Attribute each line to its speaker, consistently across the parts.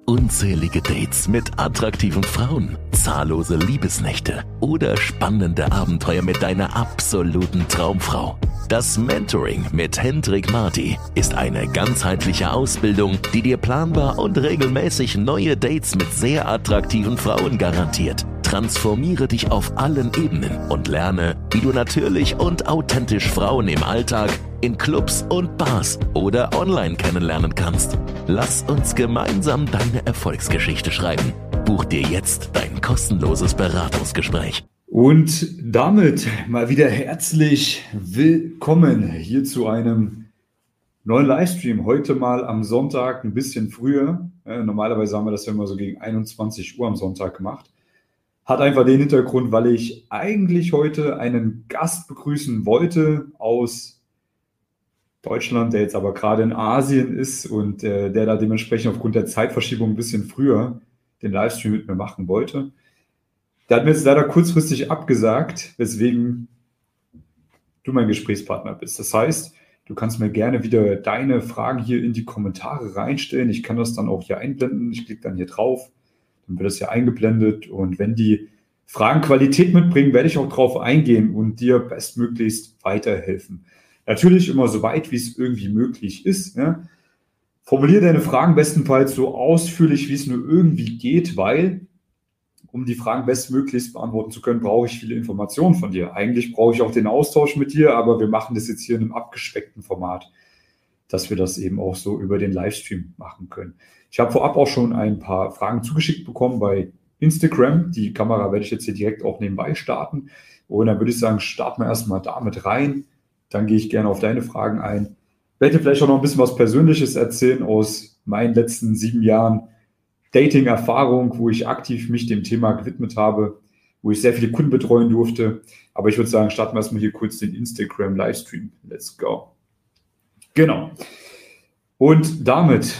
Speaker 1: Unzählige Dates mit attraktiven Frauen, zahllose Liebesnächte oder spannende Abenteuer mit deiner absoluten Traumfrau. Das Mentoring mit Hendrik Marty ist eine ganzheitliche Ausbildung, die dir planbar und regelmäßig neue Dates mit sehr attraktiven Frauen garantiert. Transformiere dich auf allen Ebenen und lerne, wie du natürlich und authentisch Frauen im Alltag, in Clubs und Bars oder online kennenlernen kannst. Lass uns gemeinsam deine Erfolgsgeschichte schreiben. Buch dir jetzt dein kostenloses Beratungsgespräch.
Speaker 2: Und damit mal wieder herzlich willkommen hier zu einem neuen Livestream. Heute mal am Sonntag ein bisschen früher. Normalerweise haben wir das ja immer so gegen 21 Uhr am Sonntag gemacht. Hat einfach den Hintergrund, weil ich eigentlich heute einen Gast begrüßen wollte aus Deutschland, der jetzt aber gerade in Asien ist und der da dementsprechend aufgrund der Zeitverschiebung ein bisschen früher den Livestream mit mir machen wollte. Der hat mir jetzt leider kurzfristig abgesagt, weswegen du mein Gesprächspartner bist. Das heißt, du kannst mir gerne wieder deine Fragen hier in die Kommentare reinstellen. Ich kann das dann auch hier einblenden. Ich klicke dann hier drauf, dann wird das hier eingeblendet. Und wenn die Fragen Qualität mitbringen, werde ich auch drauf eingehen und dir bestmöglichst weiterhelfen. Natürlich immer so weit, wie es irgendwie möglich ist. Ne? Formuliere deine Fragen bestenfalls so ausführlich, wie es nur irgendwie geht, weil um die Fragen bestmöglichst beantworten zu können, brauche ich viele Informationen von dir. Eigentlich brauche ich auch den Austausch mit dir, aber wir machen das jetzt hier in einem abgespeckten Format, dass wir das eben auch so über den Livestream machen können. Ich habe vorab auch schon ein paar Fragen zugeschickt bekommen bei Instagram. Die Kamera werde ich jetzt hier direkt auch nebenbei starten. Und dann würde ich sagen, starten wir erstmal damit rein. Dann gehe ich gerne auf deine Fragen ein. Ich werde dir vielleicht auch noch ein bisschen was Persönliches erzählen aus meinen letzten 7 Jahren Dating-Erfahrung, wo ich aktiv mich dem Thema gewidmet habe, wo ich sehr viele Kunden betreuen durfte. Aber ich würde sagen, starten wir erstmal hier kurz den Instagram-Livestream. Let's go. Genau. Und damit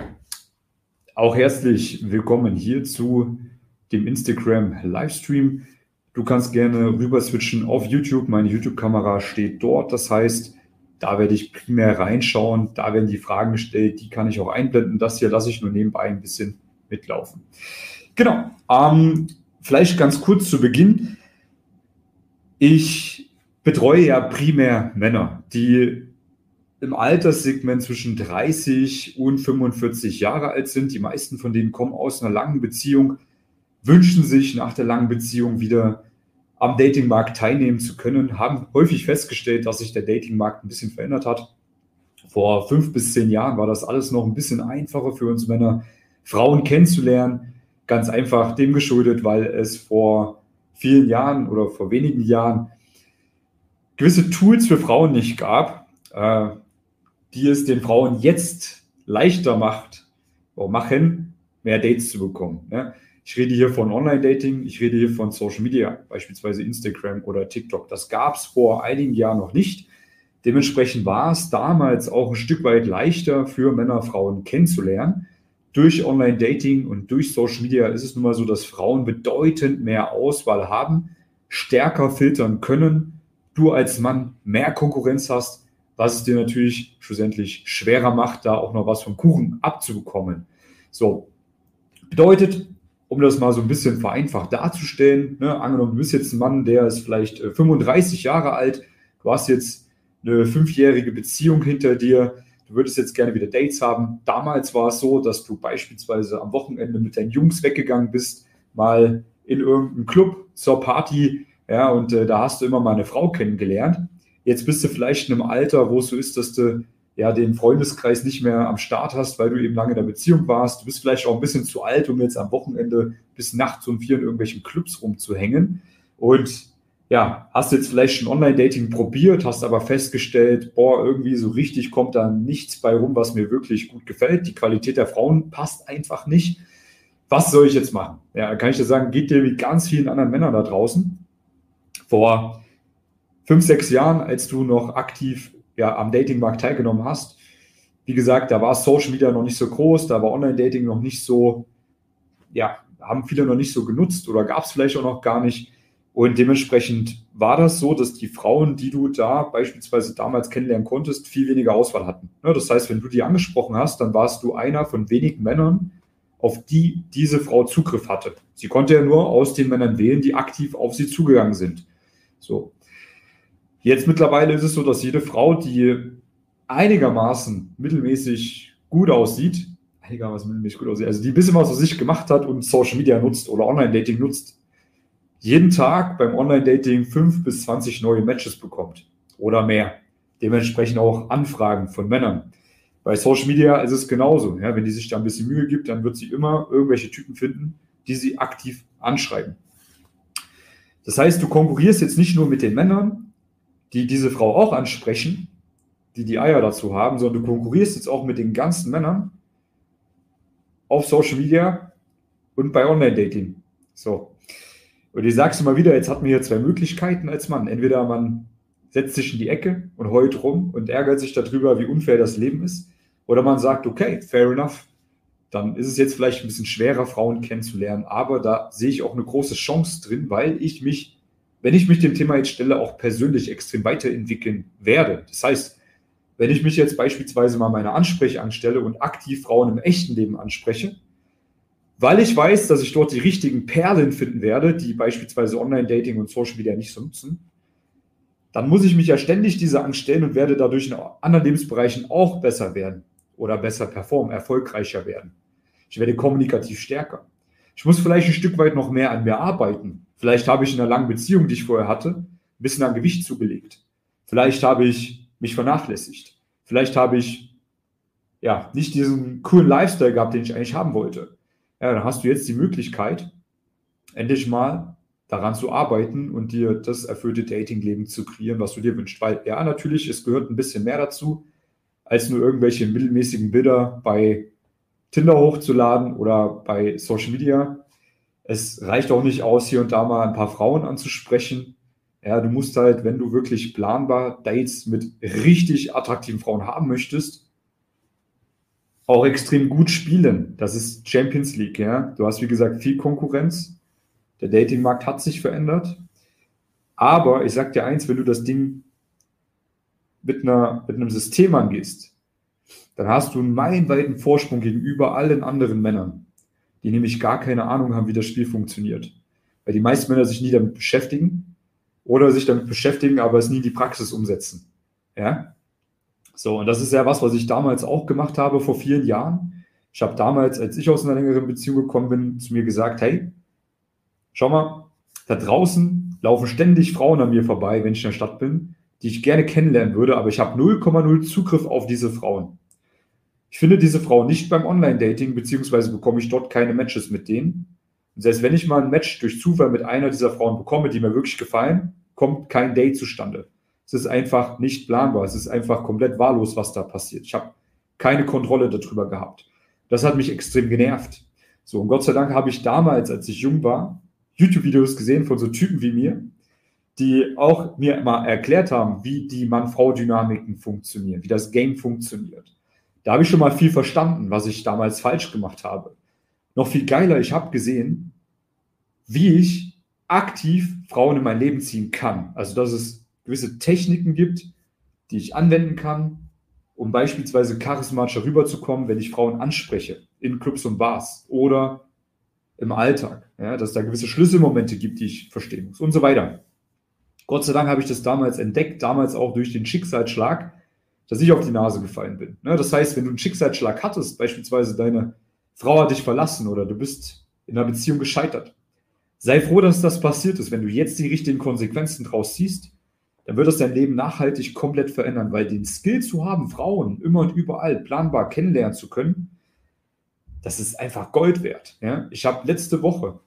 Speaker 2: auch herzlich willkommen hier zu dem Instagram-Livestream. Du kannst gerne rüber switchen auf YouTube. Meine YouTube-Kamera steht dort. Das heißt, da werde ich primär reinschauen. Da werden die Fragen gestellt. Die kann ich auch einblenden. Das hier lasse ich nur nebenbei ein bisschen mitlaufen. Genau. Vielleicht ganz kurz zu Beginn. Ich betreue ja primär Männer, die im Alterssegment zwischen 30 und 45 Jahre alt sind. Die meisten von denen kommen aus einer langen Beziehung, wünschen sich nach der langen Beziehung wieder am Datingmarkt teilnehmen zu können, haben häufig festgestellt, dass sich der Datingmarkt ein bisschen verändert hat. Vor 5 bis 10 Jahren war das alles noch ein bisschen einfacher für uns Männer, Frauen kennenzulernen. Ganz einfach dem geschuldet, weil es vor vielen Jahren oder vor wenigen Jahren gewisse Tools für Frauen nicht gab, die es den Frauen jetzt leichter machen, mehr Dates zu bekommen. Ne? Ich rede hier von Online-Dating, ich rede hier von Social Media, beispielsweise Instagram oder TikTok. Das gab es vor einigen Jahren noch nicht. Dementsprechend war es damals auch ein Stück weit leichter für Männer, Frauen kennenzulernen. Durch Online-Dating und durch Social Media ist es nun mal so, dass Frauen bedeutend mehr Auswahl haben, stärker filtern können, du als Mann mehr Konkurrenz hast, was es dir natürlich schlussendlich schwerer macht, da auch noch was vom Kuchen abzubekommen. So, bedeutet, um das mal so ein bisschen vereinfacht darzustellen, ne, angenommen, du bist jetzt ein Mann, der ist vielleicht 35 Jahre alt, du hast jetzt eine 5-jährige Beziehung hinter dir, du würdest jetzt gerne wieder Dates haben. Damals war es so, dass du beispielsweise am Wochenende mit deinen Jungs weggegangen bist, mal in irgendeinem Club zur Party, ja, und da hast du immer mal eine Frau kennengelernt. Jetzt bist du vielleicht in einem Alter, wo es so ist, dass du ja den Freundeskreis nicht mehr am Start hast, weil du eben lange in der Beziehung warst. Du bist vielleicht auch ein bisschen zu alt, um jetzt am Wochenende bis nachts um 4 in irgendwelchen Clubs rumzuhängen. Und ja, hast jetzt vielleicht schon Online-Dating probiert, hast aber festgestellt, irgendwie so richtig kommt da nichts bei rum, was mir wirklich gut gefällt. Die Qualität der Frauen passt einfach nicht. Was soll ich jetzt machen? Ja, kann ich dir sagen, geht dir wie ganz vielen anderen Männern da draußen. Vor 5, 6 Jahren, als du noch aktiv am Datingmarkt teilgenommen hast. Wie gesagt, da war Social Media noch nicht so groß, da war Online-Dating noch nicht so, haben viele noch nicht so genutzt oder gab es vielleicht auch noch gar nicht. Und dementsprechend war das so, dass die Frauen, die du da beispielsweise damals kennenlernen konntest, viel weniger Auswahl hatten. Das heißt, wenn du die angesprochen hast, dann warst du einer von wenigen Männern, auf die diese Frau Zugriff hatte. Sie konnte ja nur aus den Männern wählen, die aktiv auf sie zugegangen sind. So. Jetzt mittlerweile ist es so, dass jede Frau, die einigermaßen mittelmäßig gut aussieht, also die ein bisschen was für sich gemacht hat und Social Media nutzt oder Online-Dating nutzt, jeden Tag beim Online-Dating 5 bis 20 neue Matches bekommt oder mehr. Dementsprechend auch Anfragen von Männern. Bei Social Media ist es genauso. Ja, wenn die sich da ein bisschen Mühe gibt, dann wird sie immer irgendwelche Typen finden, die sie aktiv anschreiben. Das heißt, du konkurrierst jetzt nicht nur mit den Männern, die diese Frau auch ansprechen, die Eier dazu haben, sondern du konkurrierst jetzt auch mit den ganzen Männern auf Social Media und bei Online-Dating. So. Und ich sag's immer wieder, jetzt hat man hier zwei Möglichkeiten als Mann. Entweder man setzt sich in die Ecke und heult rum und ärgert sich darüber, wie unfair das Leben ist. Oder man sagt, okay, fair enough. Dann ist es jetzt vielleicht ein bisschen schwerer, Frauen kennenzulernen. Aber da sehe ich auch eine große Chance drin, weil ich mich, wenn ich mich dem Thema jetzt stelle, auch persönlich extrem weiterentwickeln werde. Das heißt, wenn ich mich jetzt beispielsweise mal meine Anspreche anstelle und aktiv Frauen im echten Leben anspreche, weil ich weiß, dass ich dort die richtigen Perlen finden werde, die beispielsweise Online-Dating und Social Media nicht so nutzen, dann muss ich mich ja ständig diese anstellen und werde dadurch in anderen Lebensbereichen auch besser werden oder besser performen, erfolgreicher werden. Ich werde kommunikativ stärker. Ich muss vielleicht ein Stück weit noch mehr an mir arbeiten. Vielleicht habe ich in einer langen Beziehung, die ich vorher hatte, ein bisschen an Gewicht zugelegt. Vielleicht habe ich mich vernachlässigt. Vielleicht habe ich nicht diesen coolen Lifestyle gehabt, den ich eigentlich haben wollte. Ja, dann hast du jetzt die Möglichkeit, endlich mal daran zu arbeiten und dir das erfüllte Datingleben zu kreieren, was du dir wünschst. Weil ja, natürlich, es gehört ein bisschen mehr dazu, als nur irgendwelche mittelmäßigen Bilder bei Tinder hochzuladen oder bei Social Media. Es reicht auch nicht aus, hier und da mal ein paar Frauen anzusprechen. Ja, du musst halt, wenn du wirklich planbar Dates mit richtig attraktiven Frauen haben möchtest, auch extrem gut spielen. Das ist Champions League. Ja? Du hast, wie gesagt, viel Konkurrenz. Der Datingmarkt hat sich verändert. Aber ich sag dir eins, wenn du das Ding mit einem System angehst, dann hast du einen meilenweiten Vorsprung gegenüber allen anderen Männern, die nämlich gar keine Ahnung haben, wie das Spiel funktioniert. Weil die meisten Männer sich nie damit beschäftigen oder sich damit beschäftigen, aber es nie in die Praxis umsetzen. Ja? So, und das ist ja was ich damals auch gemacht habe vor vielen Jahren. Ich habe damals, als ich aus einer längeren Beziehung gekommen bin, zu mir gesagt, hey, schau mal, da draußen laufen ständig Frauen an mir vorbei, wenn ich in der Stadt bin, die ich gerne kennenlernen würde, aber ich habe 0,0 Zugriff auf diese Frauen. Ich finde diese Frauen nicht beim Online-Dating, beziehungsweise bekomme ich dort keine Matches mit denen. Und selbst wenn ich mal ein Match durch Zufall mit einer dieser Frauen bekomme, die mir wirklich gefallen, kommt kein Date zustande. Es ist einfach nicht planbar. Es ist einfach komplett wahllos, was da passiert. Ich habe keine Kontrolle darüber gehabt. Das hat mich extrem genervt. So, und Gott sei Dank habe ich damals, als ich jung war, YouTube-Videos gesehen von so Typen wie mir, die auch mir mal erklärt haben, wie die Mann-Frau-Dynamiken funktionieren, wie das Game funktioniert. Da habe ich schon mal viel verstanden, was ich damals falsch gemacht habe. Noch viel geiler, ich habe gesehen, wie ich aktiv Frauen in mein Leben ziehen kann. Also, dass es gewisse Techniken gibt, die ich anwenden kann, um beispielsweise charismatischer rüberzukommen, wenn ich Frauen anspreche, in Clubs und Bars oder im Alltag. Ja, dass es da gewisse Schlüsselmomente gibt, die ich verstehen muss und so weiter. Gott sei Dank habe ich das damals entdeckt, damals auch durch den Schicksalsschlag, dass ich auf die Nase gefallen bin. Das heißt, wenn du einen Schicksalsschlag hattest, beispielsweise deine Frau hat dich verlassen oder du bist in einer Beziehung gescheitert, sei froh, dass das passiert ist. Wenn du jetzt die richtigen Konsequenzen draus ziehst, dann wird das dein Leben nachhaltig komplett verändern, weil den Skill zu haben, Frauen immer und überall planbar kennenlernen zu können, das ist einfach Gold wert. Ja? Ich habe diese Woche,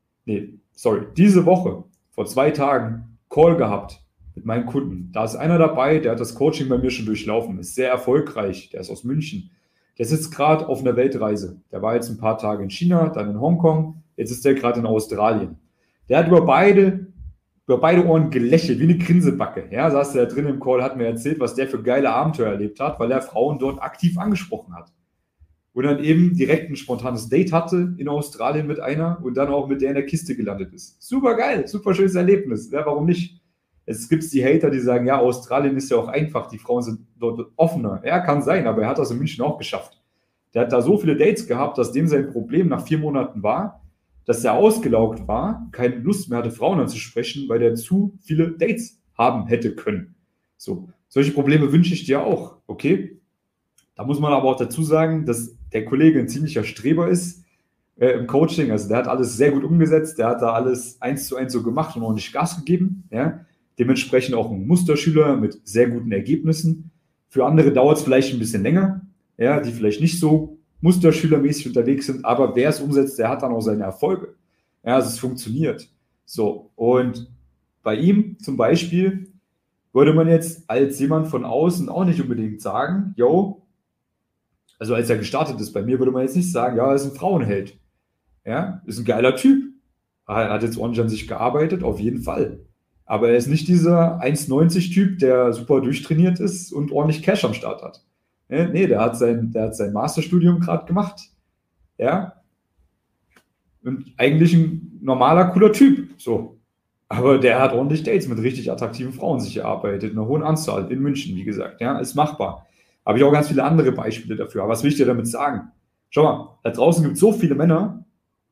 Speaker 2: vor 2 Tagen, Call gehabt mit meinen Kunden. Da ist einer dabei, der hat das Coaching bei mir schon durchlaufen, ist sehr erfolgreich, der ist aus München. Der sitzt gerade auf einer Weltreise. Der war jetzt ein paar Tage in China, dann in Hongkong, jetzt ist der gerade in Australien. Der hat über beide Ohren gelächelt, wie eine Grinsebacke. Ja, saß der da drin im Call, hat mir erzählt, was der für geile Abenteuer erlebt hat, weil er Frauen dort aktiv angesprochen hat. Und dann eben direkt ein spontanes Date hatte in Australien mit einer und dann auch mit der in der Kiste gelandet ist. Super geil, super schönes Erlebnis. Ja, warum nicht? Es gibt die Hater, die sagen, ja, Australien ist ja auch einfach, die Frauen sind dort offener. Ja, kann sein, aber er hat das in München auch geschafft. Der hat da so viele Dates gehabt, dass dem sein Problem nach 4 Monaten war, dass er ausgelaugt war, keine Lust mehr hatte, Frauen anzusprechen, weil der zu viele Dates haben hätte können. So, solche Probleme wünsche ich dir auch, okay? Da muss man aber auch dazu sagen, dass der Kollege ein ziemlicher Streber ist im Coaching. Also der hat alles sehr gut umgesetzt, der hat da alles 1:1 so gemacht und ordentlich Gas gegeben. Ja? Dementsprechend auch ein Musterschüler mit sehr guten Ergebnissen. Für andere dauert es vielleicht ein bisschen länger, ja, die vielleicht nicht so musterschülermäßig unterwegs sind, aber wer es umsetzt, der hat dann auch seine Erfolge. Ja, also es funktioniert. So, und bei ihm zum Beispiel würde man jetzt als jemand von außen auch nicht unbedingt sagen, yo, also als er gestartet ist, bei mir würde man jetzt nicht sagen, ja, er ist ein Frauenheld. Ja, ist ein geiler Typ. Er hat jetzt ordentlich an sich gearbeitet, auf jeden Fall. Aber er ist nicht dieser 1,90-Typ, der super durchtrainiert ist und ordentlich Cash am Start hat. Ja, nee, der hat sein Masterstudium gerade gemacht. Ja. Und eigentlich ein normaler, cooler Typ. So. Aber der hat ordentlich Dates mit richtig attraktiven Frauen sich erarbeitet. In einer hohen Anzahl in München, wie gesagt. Ja, ist machbar. Habe ich auch ganz viele andere Beispiele dafür. Aber was will ich dir damit sagen? Schau mal, da draußen gibt es so viele Männer,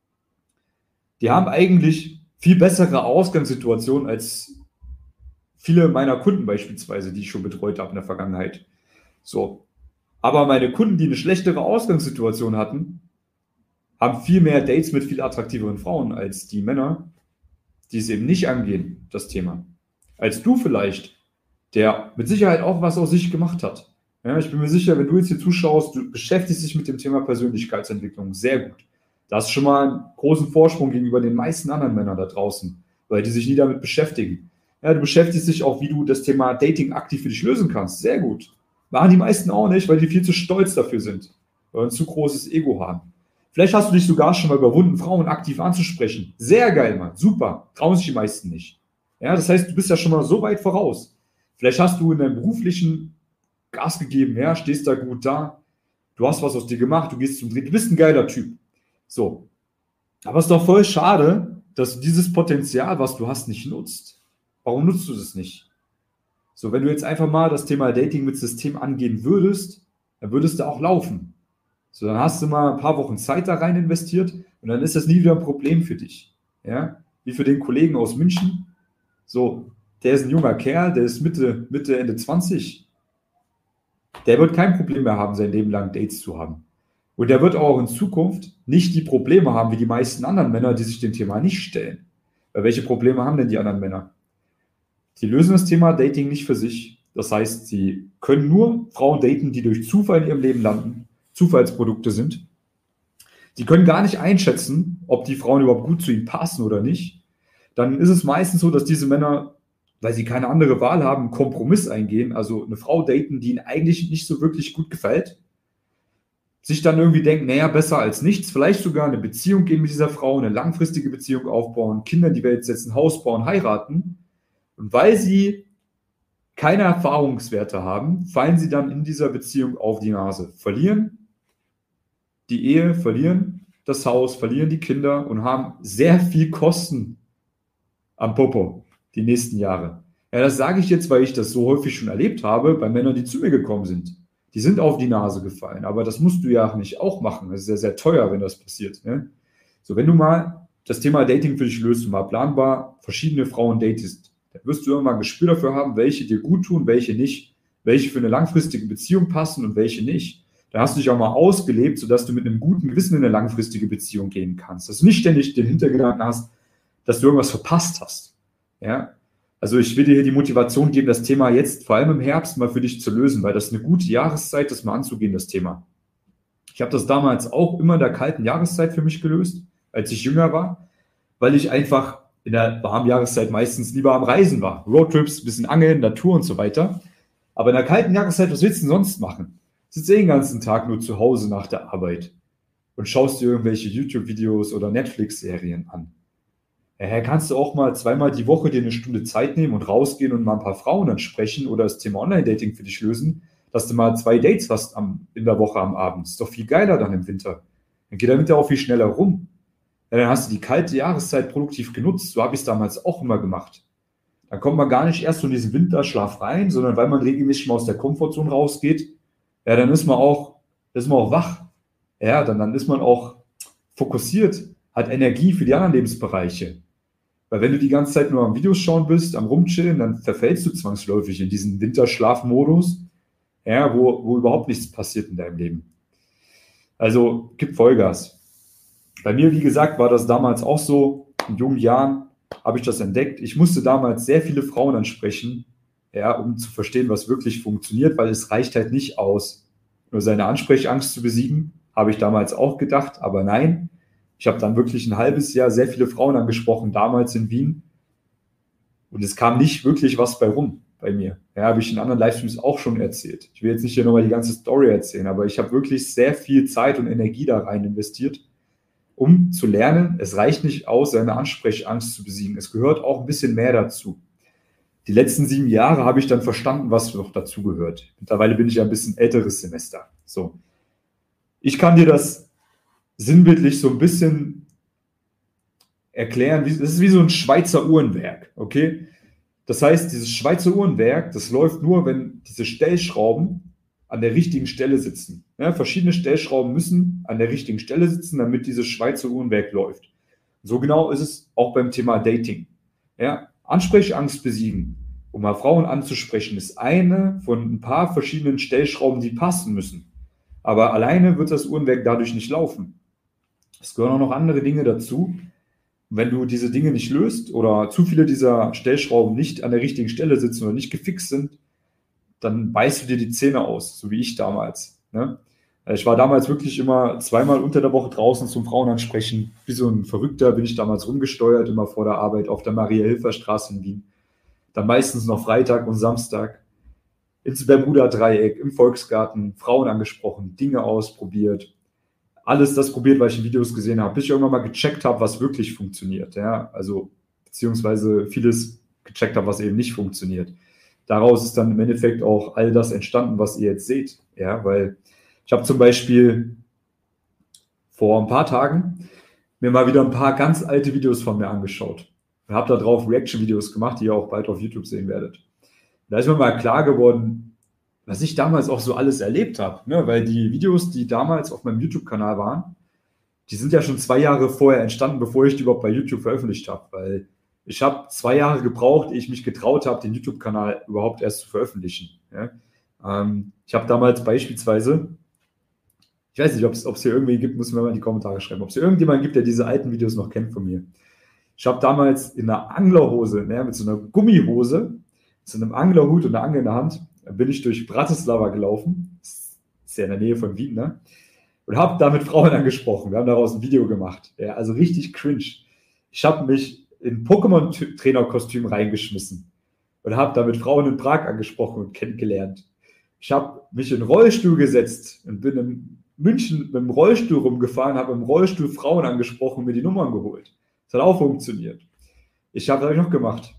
Speaker 2: die haben eigentlich viel bessere Ausgangssituationen als viele meiner Kunden beispielsweise, die ich schon betreut habe in der Vergangenheit. So. Aber meine Kunden, die eine schlechtere Ausgangssituation hatten, haben viel mehr Dates mit viel attraktiveren Frauen als die Männer, die es eben nicht angehen, das Thema. Als du vielleicht, der mit Sicherheit auch was aus sich gemacht hat. Ja, ich bin mir sicher, wenn du jetzt hier zuschaust, du beschäftigst dich mit dem Thema Persönlichkeitsentwicklung sehr gut. Da hast du schon mal einen großen Vorsprung gegenüber den meisten anderen Männern da draußen, weil die sich nie damit beschäftigen. Ja, du beschäftigst dich auch, wie du das Thema Dating aktiv für dich lösen kannst. Sehr gut. Machen die meisten auch nicht, weil die viel zu stolz dafür sind, weil ein zu großes Ego haben. Vielleicht hast du dich sogar schon mal überwunden, Frauen aktiv anzusprechen. Sehr geil, Mann. Super. Trauen sich die meisten nicht. Ja, das heißt, du bist ja schon mal so weit voraus. Vielleicht hast du in deinem beruflichen Gas gegeben, ja, stehst da gut da. Du hast was aus dir gemacht, du gehst zum Dreh. Du bist ein geiler Typ. So. Aber es ist doch voll schade, dass du dieses Potenzial, was du hast, nicht nutzt. Warum nutzt du das nicht? So, wenn du jetzt einfach mal das Thema Dating mit System angehen würdest, dann würdest du auch laufen. So, dann hast du mal ein paar Wochen Zeit da rein investiert und dann ist das nie wieder ein Problem für dich. Ja? Wie für den Kollegen aus München. So, der ist ein junger Kerl, der ist Mitte, Ende 20. Der wird kein Problem mehr haben, sein Leben lang Dates zu haben. Und der wird auch in Zukunft nicht die Probleme haben wie die meisten anderen Männer, die sich dem Thema nicht stellen. Weil welche Probleme haben denn die anderen Männer? Die lösen das Thema Dating nicht für sich. Das heißt, sie können nur Frauen daten, die durch Zufall in ihrem Leben landen, Zufallsprodukte sind. Die können gar nicht einschätzen, ob die Frauen überhaupt gut zu ihnen passen oder nicht. Dann ist es meistens so, dass diese Männer, weil sie keine andere Wahl haben, einen Kompromiss eingehen, also eine Frau daten, die ihnen eigentlich nicht so wirklich gut gefällt, sich dann irgendwie denken, naja, besser als nichts, vielleicht sogar eine Beziehung gehen mit dieser Frau, eine langfristige Beziehung aufbauen, Kinder in die Welt setzen, Haus bauen, heiraten. Und weil sie keine Erfahrungswerte haben, fallen sie dann in dieser Beziehung auf die Nase, verlieren die Ehe, verlieren das Haus, verlieren die Kinder und haben sehr viel Kosten am Popo die nächsten Jahre. Ja, das sage ich jetzt, weil ich das so häufig schon erlebt habe bei Männern, die zu mir gekommen sind. Die sind auf die Nase gefallen, aber das musst du ja nicht auch machen. Das ist sehr, sehr teuer, wenn das passiert. Ne? So, wenn du mal das Thema Dating für dich löst und mal planbar verschiedene Frauen datest, dann wirst du irgendwann ein Gespür dafür haben, welche dir gut tun, welche nicht, welche für eine langfristige Beziehung passen und welche nicht. Da hast du dich auch mal ausgelebt, sodass du mit einem guten Gewissen in eine langfristige Beziehung gehen kannst. Dass du nicht ständig den Hintergedanken hast, dass du irgendwas verpasst hast. Ja? Also ich will dir hier die Motivation geben, das Thema jetzt, vor allem im Herbst, mal für dich zu lösen, weil das ist eine gute Jahreszeit, das mal anzugehen, das Thema. Ich habe das damals auch immer in der kalten Jahreszeit für mich gelöst, als ich jünger war, weil ich einfach in der warmen Jahreszeit meistens lieber am Reisen war. Roadtrips, bisschen Angeln, Natur und so weiter. Aber in der kalten Jahreszeit, was willst du denn sonst machen? Sitzt den ganzen Tag nur zu Hause nach der Arbeit und schaust dir irgendwelche YouTube-Videos oder Netflix-Serien an. Ja, kannst du auch mal 2-mal die Woche dir eine Stunde Zeit nehmen und rausgehen und mal ein paar Frauen ansprechen oder das Thema Online-Dating für dich lösen, dass du mal 2 Dates hast in der Woche am Abend. Ist doch viel geiler dann im Winter. Dann geht der Winter auch viel schneller rum. Ja, dann hast du die kalte Jahreszeit produktiv genutzt. So habe ich es damals auch immer gemacht. Dann kommt man gar nicht erst so in diesen Winterschlaf rein, sondern weil man regelmäßig mal aus der Komfortzone rausgeht, ja, dann ist man auch wach. ja, dann ist man auch fokussiert, hat Energie für die anderen Lebensbereiche. Weil wenn du die ganze Zeit nur am Videos schauen bist, am Rumchillen, dann verfällst du zwangsläufig in diesen Winterschlafmodus, ja, wo überhaupt nichts passiert in deinem Leben. Also gib Vollgas. Bei mir, wie gesagt, war das damals auch so. In jungen Jahren habe ich das entdeckt. Ich musste damals sehr viele Frauen ansprechen, ja, um zu verstehen, was wirklich funktioniert, weil es reicht halt nicht aus, nur seine Ansprechangst zu besiegen, habe ich damals auch gedacht, aber nein. Ich habe dann wirklich ein halbes Jahr sehr viele Frauen angesprochen, damals in Wien. Und es kam nicht wirklich was bei rum bei mir. Ja, habe ich in anderen Livestreams auch schon erzählt. Ich will jetzt nicht hier nochmal die ganze Story erzählen, aber ich habe wirklich sehr viel Zeit und Energie da rein investiert, um zu lernen, es reicht nicht aus, seine Ansprechangst zu besiegen. Es gehört auch ein bisschen mehr dazu. Die letzten 7 Jahre habe ich dann verstanden, was noch dazu gehört. Mittlerweile bin ich ja ein bisschen älteres Semester. So. Ich kann dir das sinnbildlich so ein bisschen erklären. Das ist wie so ein Schweizer Uhrenwerk, okay? Das heißt, dieses Schweizer Uhrenwerk, das läuft nur, wenn diese Stellschrauben an der richtigen Stelle sitzen. Ja, verschiedene Stellschrauben müssen an der richtigen Stelle sitzen, damit dieses Schweizer Uhrenwerk läuft. So genau ist es auch beim Thema Dating. Ja, Ansprechangst besiegen, um mal Frauen anzusprechen, ist eine von ein paar verschiedenen Stellschrauben, die passen müssen. Aber alleine wird das Uhrenwerk dadurch nicht laufen. Es gehören auch noch andere Dinge dazu. Wenn du diese Dinge nicht löst oder zu viele dieser Stellschrauben nicht an der richtigen Stelle sitzen oder nicht gefixt sind, dann beißt du dir die Zähne aus, so wie ich damals. Ne? Ich war damals wirklich immer 2-mal unter der Woche draußen zum Frauen ansprechen. Wie so ein Verrückter bin ich damals rumgesteuert, immer vor der Arbeit auf der Maria-Hilfer-Straße in Wien. Dann meistens noch Freitag und Samstag ins Bermuda-Dreieck, im Volksgarten, Frauen angesprochen, Dinge ausprobiert. Alles das probiert, was ich in Videos gesehen habe, bis ich irgendwann mal gecheckt habe, was wirklich funktioniert. Ja? Also, beziehungsweise vieles gecheckt habe, was eben nicht funktioniert. Daraus ist dann im Endeffekt auch all das entstanden, was ihr jetzt seht. Ja? Weil ich habe zum Beispiel vor ein paar Tagen mir mal wieder ein paar ganz alte Videos von mir angeschaut. Ich habe darauf Reaction-Videos gemacht, die ihr auch bald auf YouTube sehen werdet. Da ist mir mal klar geworden, was ich damals auch so alles erlebt habe. Ne? Weil die Videos, die damals auf meinem YouTube-Kanal waren, die sind ja schon 2 Jahre vorher entstanden, bevor ich die überhaupt bei YouTube veröffentlicht habe. Weil ich habe 2 Jahre gebraucht, ehe ich mich getraut habe, den YouTube-Kanal überhaupt erst zu veröffentlichen. Ja? Ich habe damals beispielsweise, ich weiß nicht, ob es hier irgendwie gibt, muss mir mal in die Kommentare schreiben, ob es hier irgendjemanden gibt, der diese alten Videos noch kennt von mir. Ich habe damals in einer Anglerhose, ne, mit so einer Gummihose, mit so einem Anglerhut und einer Angel in der Hand, bin ich durch Bratislava gelaufen. Das ist ja in der Nähe von Wien, ne? Und habe da mit Frauen angesprochen. Wir haben daraus ein Video gemacht. Ja, also richtig cringe. Ich habe mich in Pokémon-Trainer-Kostüm reingeschmissen und habe da mit Frauen in Prag angesprochen und kennengelernt. Ich habe mich in den Rollstuhl gesetzt und bin in München mit dem Rollstuhl rumgefahren, habe im Rollstuhl Frauen angesprochen und mir die Nummern geholt. Das hat auch funktioniert. Was habe ich noch gemacht?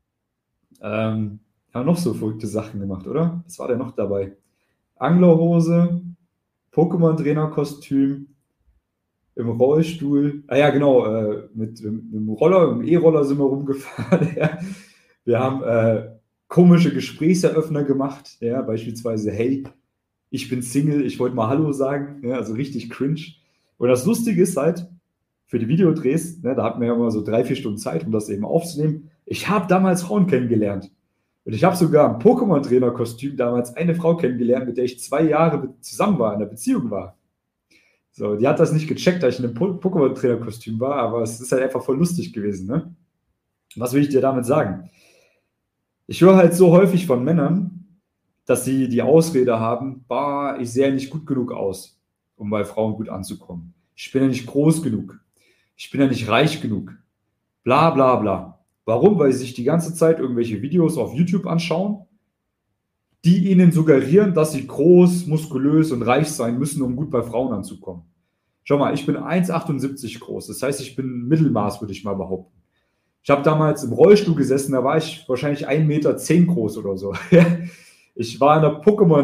Speaker 2: Haben noch so verrückte Sachen gemacht, oder? Was war denn noch dabei? Anglerhose, Pokémon-Trainer-Kostüm, im Rollstuhl. Ah ja, genau, mit dem Roller, mit dem E-Roller sind wir rumgefahren. Ja. Wir haben komische Gesprächseröffner gemacht, ja, beispielsweise, hey, ich bin Single, ich wollte mal Hallo sagen, ja, also richtig cringe. Und das Lustige ist halt, für die Videodrehs, ne, da hatten wir ja immer so 3-4 Stunden Zeit, um das eben aufzunehmen. Ich habe damals Frauen kennengelernt. Und ich habe sogar im Pokémon-Trainer-Kostüm damals eine Frau kennengelernt, mit der ich 2 Jahre zusammen war, in einer Beziehung war. So, die hat das nicht gecheckt, dass ich in einem Pokémon-Trainer-Kostüm war, aber es ist halt einfach voll lustig gewesen. Ne? Was will ich dir damit sagen? Ich höre halt so häufig von Männern, dass sie die Ausrede haben, bah, ich sehe ja nicht gut genug aus, um bei Frauen gut anzukommen. Ich bin ja nicht groß genug. Ich bin ja nicht reich genug. Bla bla bla. Warum? Weil sie sich die ganze Zeit irgendwelche Videos auf YouTube anschauen, die ihnen suggerieren, dass sie groß, muskulös und reich sein müssen, um gut bei Frauen anzukommen. Schau mal, ich bin 1,78 groß. Das heißt, ich bin Mittelmaß, würde ich mal behaupten. Ich habe damals im Rollstuhl gesessen, da war ich wahrscheinlich 1,10 Meter groß oder so. Ich war in einem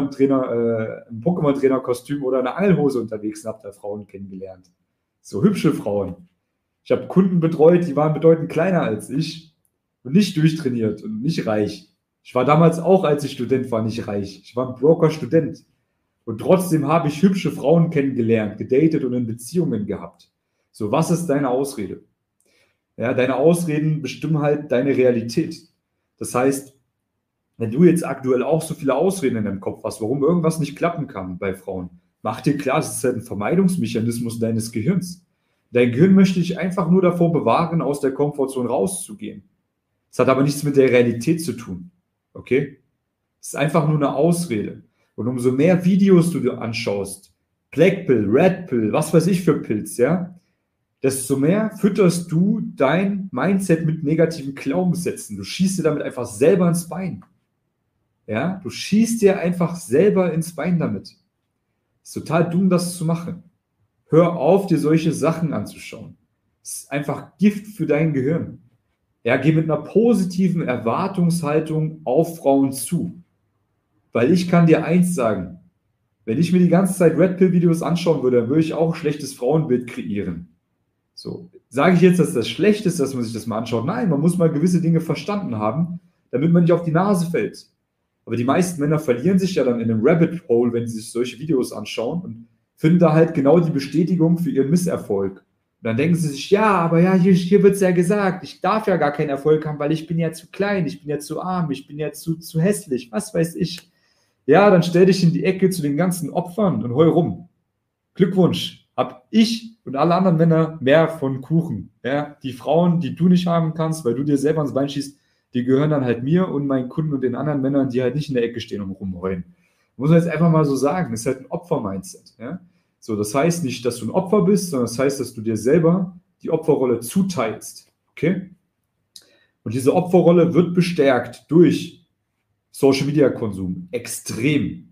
Speaker 2: Pokémon-Trainer-Kostüm oder einer Angelhose unterwegs und habe da Frauen kennengelernt. So hübsche Frauen. Ich habe Kunden betreut, die waren bedeutend kleiner als ich und nicht durchtrainiert und nicht reich. Ich war damals auch, als ich Student war, nicht reich. Ich war ein Broker-Student. Und trotzdem habe ich hübsche Frauen kennengelernt, gedatet und in Beziehungen gehabt. So, was ist deine Ausrede? Ja, deine Ausreden bestimmen halt deine Realität. Das heißt, wenn du jetzt aktuell auch so viele Ausreden in deinem Kopf hast, warum irgendwas nicht klappen kann bei Frauen, mach dir klar, das ist halt ein Vermeidungsmechanismus deines Gehirns. Dein Gehirn möchte dich einfach nur davor bewahren, aus der Komfortzone rauszugehen. Das hat aber nichts mit der Realität zu tun. Okay? Es ist einfach nur eine Ausrede. Und umso mehr Videos du dir anschaust, Black Pill, Red Pill, was weiß ich für Pills, ja, desto mehr fütterst du dein Mindset mit negativen Glaubenssätzen. Du schießt dir damit einfach selber ins Bein. Ja, du schießt dir einfach selber ins Bein damit. Es ist total dumm, das zu machen. Hör auf, dir solche Sachen anzuschauen. Es ist einfach Gift für dein Gehirn. Ja, geh mit einer positiven Erwartungshaltung auf Frauen zu. Weil ich kann dir eins sagen, wenn ich mir die ganze Zeit Red Pill Videos anschauen würde, dann würde ich auch ein schlechtes Frauenbild kreieren. So, sage ich jetzt, dass das schlecht ist, dass man sich das mal anschaut? Nein, man muss mal gewisse Dinge verstanden haben, damit man nicht auf die Nase fällt. Aber die meisten Männer verlieren sich ja dann in einem Rabbit Hole, wenn sie sich solche Videos anschauen und finden da halt genau die Bestätigung für ihren Misserfolg. Und dann denken sie sich, ja, aber ja, hier wird es ja gesagt, ich darf ja gar keinen Erfolg haben, weil ich bin ja zu klein, ich bin ja zu arm, ich bin ja zu hässlich, was weiß ich. Ja, dann stell dich in die Ecke zu den ganzen Opfern und heul rum. Glückwunsch, hab ich und alle anderen Männer mehr von Kuchen. Ja, die Frauen, die du nicht haben kannst, weil du dir selber ins Bein schießt, die gehören dann halt mir und meinen Kunden und den anderen Männern, die halt nicht in der Ecke stehen und rumheulen. Muss man jetzt einfach mal so sagen, das ist halt ein Opfer-Mindset. Ja? So, das heißt nicht, dass du ein Opfer bist, sondern das heißt, dass du dir selber die Opferrolle zuteilst. Okay? Und diese Opferrolle wird bestärkt durch Social-Media-Konsum. Extrem.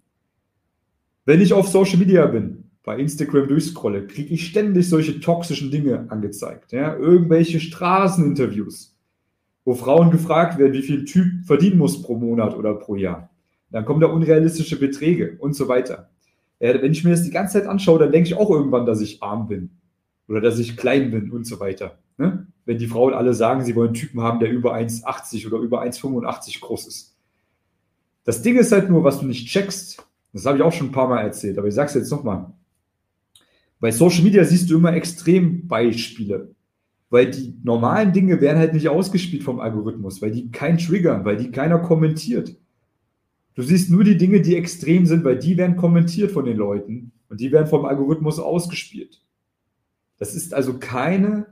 Speaker 2: Wenn ich auf Social Media bin, bei Instagram durchscrolle, kriege ich ständig solche toxischen Dinge angezeigt. Ja? Irgendwelche Straßeninterviews, wo Frauen gefragt werden, wie viel ein Typ verdienen muss pro Monat oder pro Jahr. Dann kommen da unrealistische Beträge und so weiter. Ja, wenn ich mir das die ganze Zeit anschaue, dann denke ich auch irgendwann, dass ich arm bin oder dass ich klein bin und so weiter. Ne? Wenn die Frauen alle sagen, sie wollen einen Typen haben, der über 1,80 oder über 1,85 groß ist. Das Ding ist halt nur, was du nicht checkst, das habe ich auch schon ein paar Mal erzählt, aber ich sage es jetzt nochmal. Bei Social Media siehst du immer Extrembeispiele, weil die normalen Dinge werden halt nicht ausgespielt vom Algorithmus, weil die keinen triggern, weil die keiner kommentiert. Du siehst nur die Dinge, die extrem sind, weil die werden kommentiert von den Leuten und die werden vom Algorithmus ausgespielt. Das ist also keine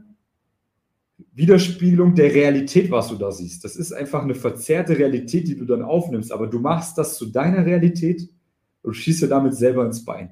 Speaker 2: Widerspiegelung der Realität, was du da siehst. Das ist einfach eine verzerrte Realität, die du dann aufnimmst, aber du machst das zu deiner Realität und schießt dir damit selber ins Bein.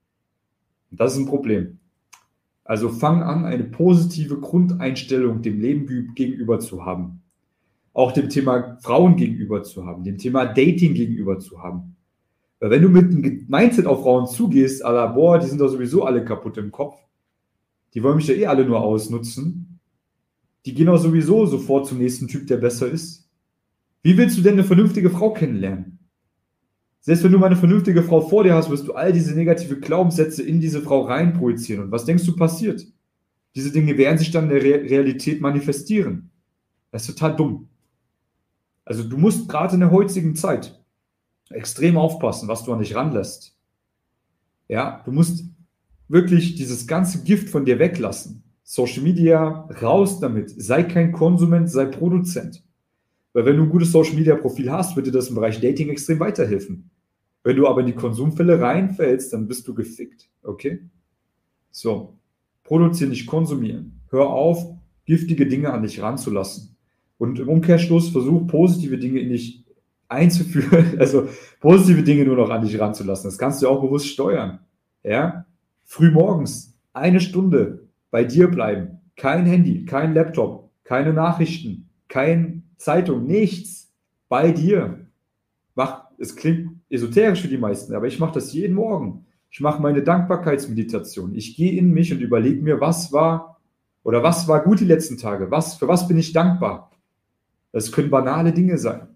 Speaker 2: Und das ist ein Problem. Also fang an, eine positive Grundeinstellung dem Leben gegenüber zu haben. Auch dem Thema Frauen gegenüber zu haben, dem Thema Dating gegenüber zu haben. Weil wenn du mit einem Mindset auf Frauen zugehst, aber boah, die sind doch sowieso alle kaputt im Kopf, die wollen mich ja eh alle nur ausnutzen, die gehen auch sowieso sofort zum nächsten Typ, der besser ist. Wie willst du denn eine vernünftige Frau kennenlernen? Selbst wenn du mal eine vernünftige Frau vor dir hast, wirst du all diese negative Glaubenssätze in diese Frau reinprojizieren. Und was denkst du passiert? Diese Dinge werden sich dann in der Realität manifestieren. Das ist total dumm. Also du musst gerade in der heutigen Zeit extrem aufpassen, was du an dich ranlässt. Ja, du musst wirklich dieses ganze Gift von dir weglassen. Social Media, raus damit. Sei kein Konsument, sei Produzent. Weil wenn du ein gutes Social Media Profil hast, wird dir das im Bereich Dating extrem weiterhelfen. Wenn du aber in die Konsumfälle reinfällst, dann bist du gefickt. Okay? So. Produzieren, nicht konsumieren. Hör auf, giftige Dinge an dich ranzulassen. Und im Umkehrschluss versuch, positive Dinge in dich einzuführen, also positive Dinge nur noch an dich ranzulassen. Das kannst du auch bewusst steuern. Ja? Früh morgens, 1 Stunde bei dir bleiben. Kein Handy, kein Laptop, keine Nachrichten, keine Zeitung, nichts. Bei dir. Es klingt esoterisch für die meisten, aber ich mache das jeden Morgen. Ich mache meine Dankbarkeitsmeditation. Ich gehe in mich und überlege mir, was war gut die letzten Tage? Für was bin ich dankbar? Das können banale Dinge sein.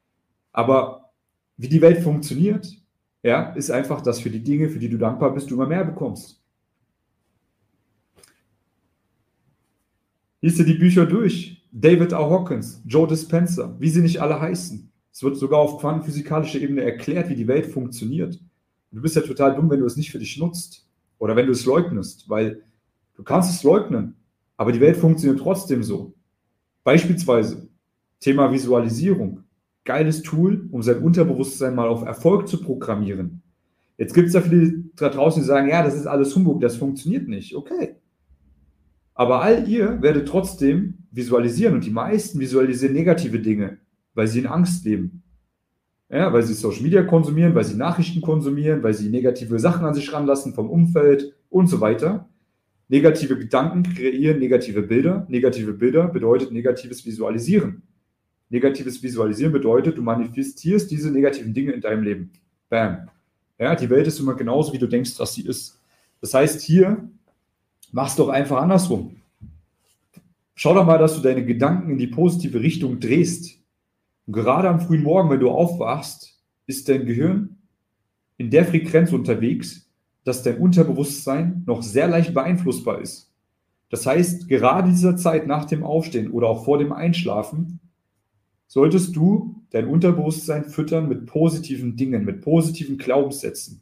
Speaker 2: Aber wie die Welt funktioniert, ja, ist einfach, dass für die Dinge, für die du dankbar bist, du immer mehr bekommst. Lies dir die Bücher durch. David A. Hawkins, Joe Dispenza, wie sie nicht alle heißen. Es wird sogar auf quantenphysikalischer Ebene erklärt, wie die Welt funktioniert. Und du bist ja total dumm, wenn du es nicht für dich nutzt oder wenn du es leugnest, weil du kannst es leugnen, aber die Welt funktioniert trotzdem so. Beispielsweise Thema Visualisierung. Geiles Tool, um sein Unterbewusstsein mal auf Erfolg zu programmieren. Jetzt gibt es ja viele da draußen, die sagen, ja, das ist alles Humbug, das funktioniert nicht. Okay. Aber all ihr werdet trotzdem visualisieren und die meisten visualisieren negative Dinge, weil sie in Angst leben. Ja, weil sie Social Media konsumieren, weil sie Nachrichten konsumieren, weil sie negative Sachen an sich ranlassen vom Umfeld und so weiter. Negative Gedanken kreieren negative Bilder. Negative Bilder bedeutet negatives Visualisieren. Negatives Visualisieren bedeutet, du manifestierst diese negativen Dinge in deinem Leben. Bam. Ja, die Welt ist immer genauso, wie du denkst, dass sie ist. Das heißt, hier mach's doch einfach andersrum. Schau doch mal, dass du deine Gedanken in die positive Richtung drehst. Und gerade am frühen Morgen, wenn du aufwachst, ist dein Gehirn in der Frequenz unterwegs, dass dein Unterbewusstsein noch sehr leicht beeinflussbar ist. Das heißt, gerade in dieser Zeit nach dem Aufstehen oder auch vor dem Einschlafen, solltest du dein Unterbewusstsein füttern mit positiven Dingen, mit positiven Glaubenssätzen.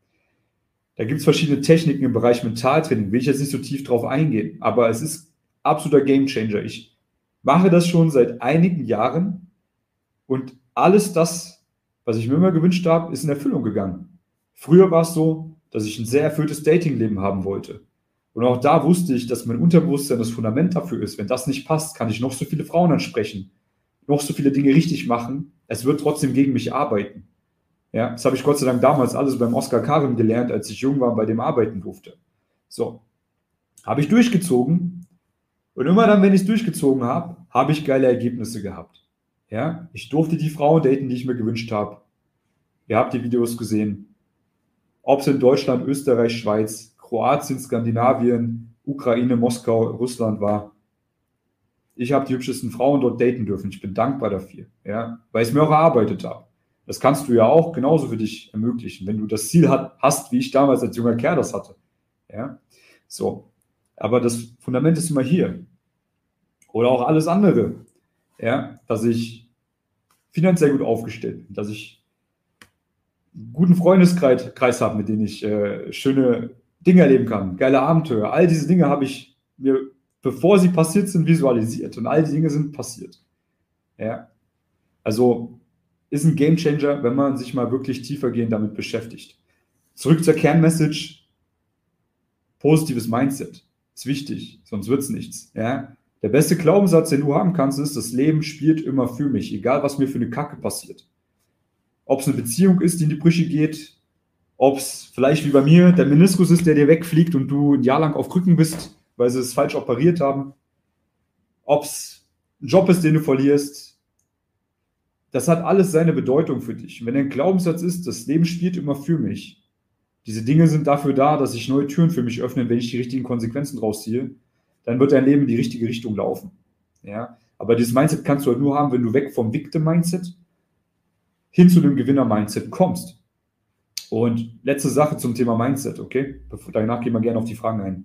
Speaker 2: Da gibt es verschiedene Techniken im Bereich Mentaltraining, will ich jetzt nicht so tief drauf eingehen, aber es ist absoluter Gamechanger. Ich mache das schon seit einigen Jahren und alles das, was ich mir immer gewünscht habe, ist in Erfüllung gegangen. Früher war es so, dass ich ein sehr erfülltes Datingleben haben wollte. Und auch da wusste ich, dass mein Unterbewusstsein das Fundament dafür ist. Wenn das nicht passt, kann ich noch so viele Frauen ansprechen, noch so viele Dinge richtig machen. Es wird trotzdem gegen mich arbeiten. Ja, das habe ich Gott sei Dank damals alles beim Oskar Karim gelernt, als ich jung war und bei dem arbeiten durfte. So, habe ich durchgezogen. Und immer dann, wenn ich es durchgezogen habe, habe ich geile Ergebnisse gehabt. Ja, ich durfte die Frauen daten, die ich mir gewünscht habe. Ihr habt die Videos gesehen. Ob es in Deutschland, Österreich, Schweiz, Kroatien, Skandinavien, Ukraine, Moskau, Russland war. Ich habe die hübschesten Frauen dort daten dürfen. Ich bin dankbar dafür, ja, weil ich es mir auch erarbeitet habe. Das kannst du ja auch genauso für dich ermöglichen, wenn du das Ziel hast, wie ich damals als junger Kerl das hatte. Ja, so. Aber das Fundament ist immer hier. Oder auch alles andere. Ja, dass ich finanziell gut aufgestellt bin, dass ich einen guten Freundeskreis habe, mit dem ich schöne Dinge erleben kann, geile Abenteuer. All diese Dinge habe ich mir, bevor sie passiert sind, visualisiert. Und all die Dinge sind passiert. Ja, also ist ein Gamechanger, wenn man sich mal wirklich tiefergehend damit beschäftigt. Zurück zur Kernmessage. Positives Mindset ist wichtig, sonst wird es nichts. Ja? Der beste Glaubenssatz, den du haben kannst, ist, das Leben spielt immer für mich, egal was mir für eine Kacke passiert. Ob es eine Beziehung ist, die in die Brüche geht, ob es vielleicht wie bei mir der Meniskus ist, der dir wegfliegt und du ein Jahr lang auf Krücken bist, weil sie es falsch operiert haben, ob es ein Job ist, den du verlierst. Das hat alles seine Bedeutung für dich. Und wenn dein Glaubenssatz ist, das Leben spielt immer für mich, diese Dinge sind dafür da, dass sich neue Türen für mich öffnen, wenn ich die richtigen Konsequenzen draus ziehe, dann wird dein Leben in die richtige Richtung laufen. Ja? Aber dieses Mindset kannst du halt nur haben, wenn du weg vom Victim-Mindset hin zu dem Gewinner-Mindset kommst. Und letzte Sache zum Thema Mindset, okay? Danach gehen wir gerne auf die Fragen ein.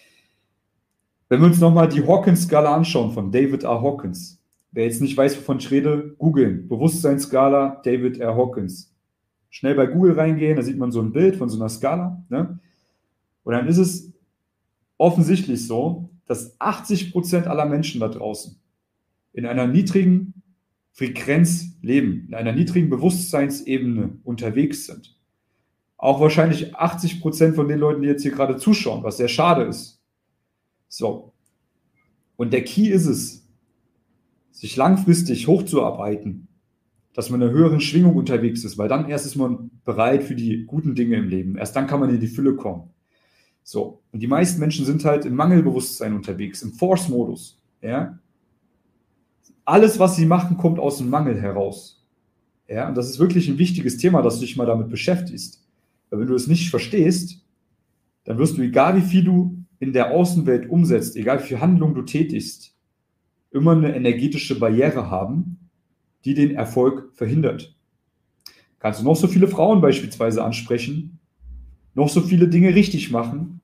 Speaker 2: Wenn wir uns nochmal die Hawkins-Skala anschauen von David R. Hawkins. Wer jetzt nicht weiß, wovon ich rede, googeln. Bewusstseinsskala David R. Hawkins. Schnell bei Google reingehen, da sieht man so ein Bild von so einer Skala. Ne? Und dann ist es offensichtlich so, dass 80% aller Menschen da draußen in einer niedrigen Frequenz leben, in einer niedrigen Bewusstseinsebene unterwegs sind. Auch wahrscheinlich 80% von den Leuten, die jetzt hier gerade zuschauen, was sehr schade ist. So. Und der Key ist es, sich langfristig hochzuarbeiten, dass man in einer höheren Schwingung unterwegs ist, weil dann erst ist man bereit für die guten Dinge im Leben. Erst dann kann man in die Fülle kommen. So. Und die meisten Menschen sind halt im Mangelbewusstsein unterwegs, im Force-Modus. Ja? Alles, was sie machen, kommt aus dem Mangel heraus. Ja? Und das ist wirklich ein wichtiges Thema, dass du dich mal damit beschäftigst. Weil wenn du es nicht verstehst, dann wirst du, egal wie viel du in der Außenwelt umsetzt, egal wie viel Handlung du tätigst, immer eine energetische Barriere haben, die den Erfolg verhindert. Kannst du noch so viele Frauen beispielsweise ansprechen, noch so viele Dinge richtig machen,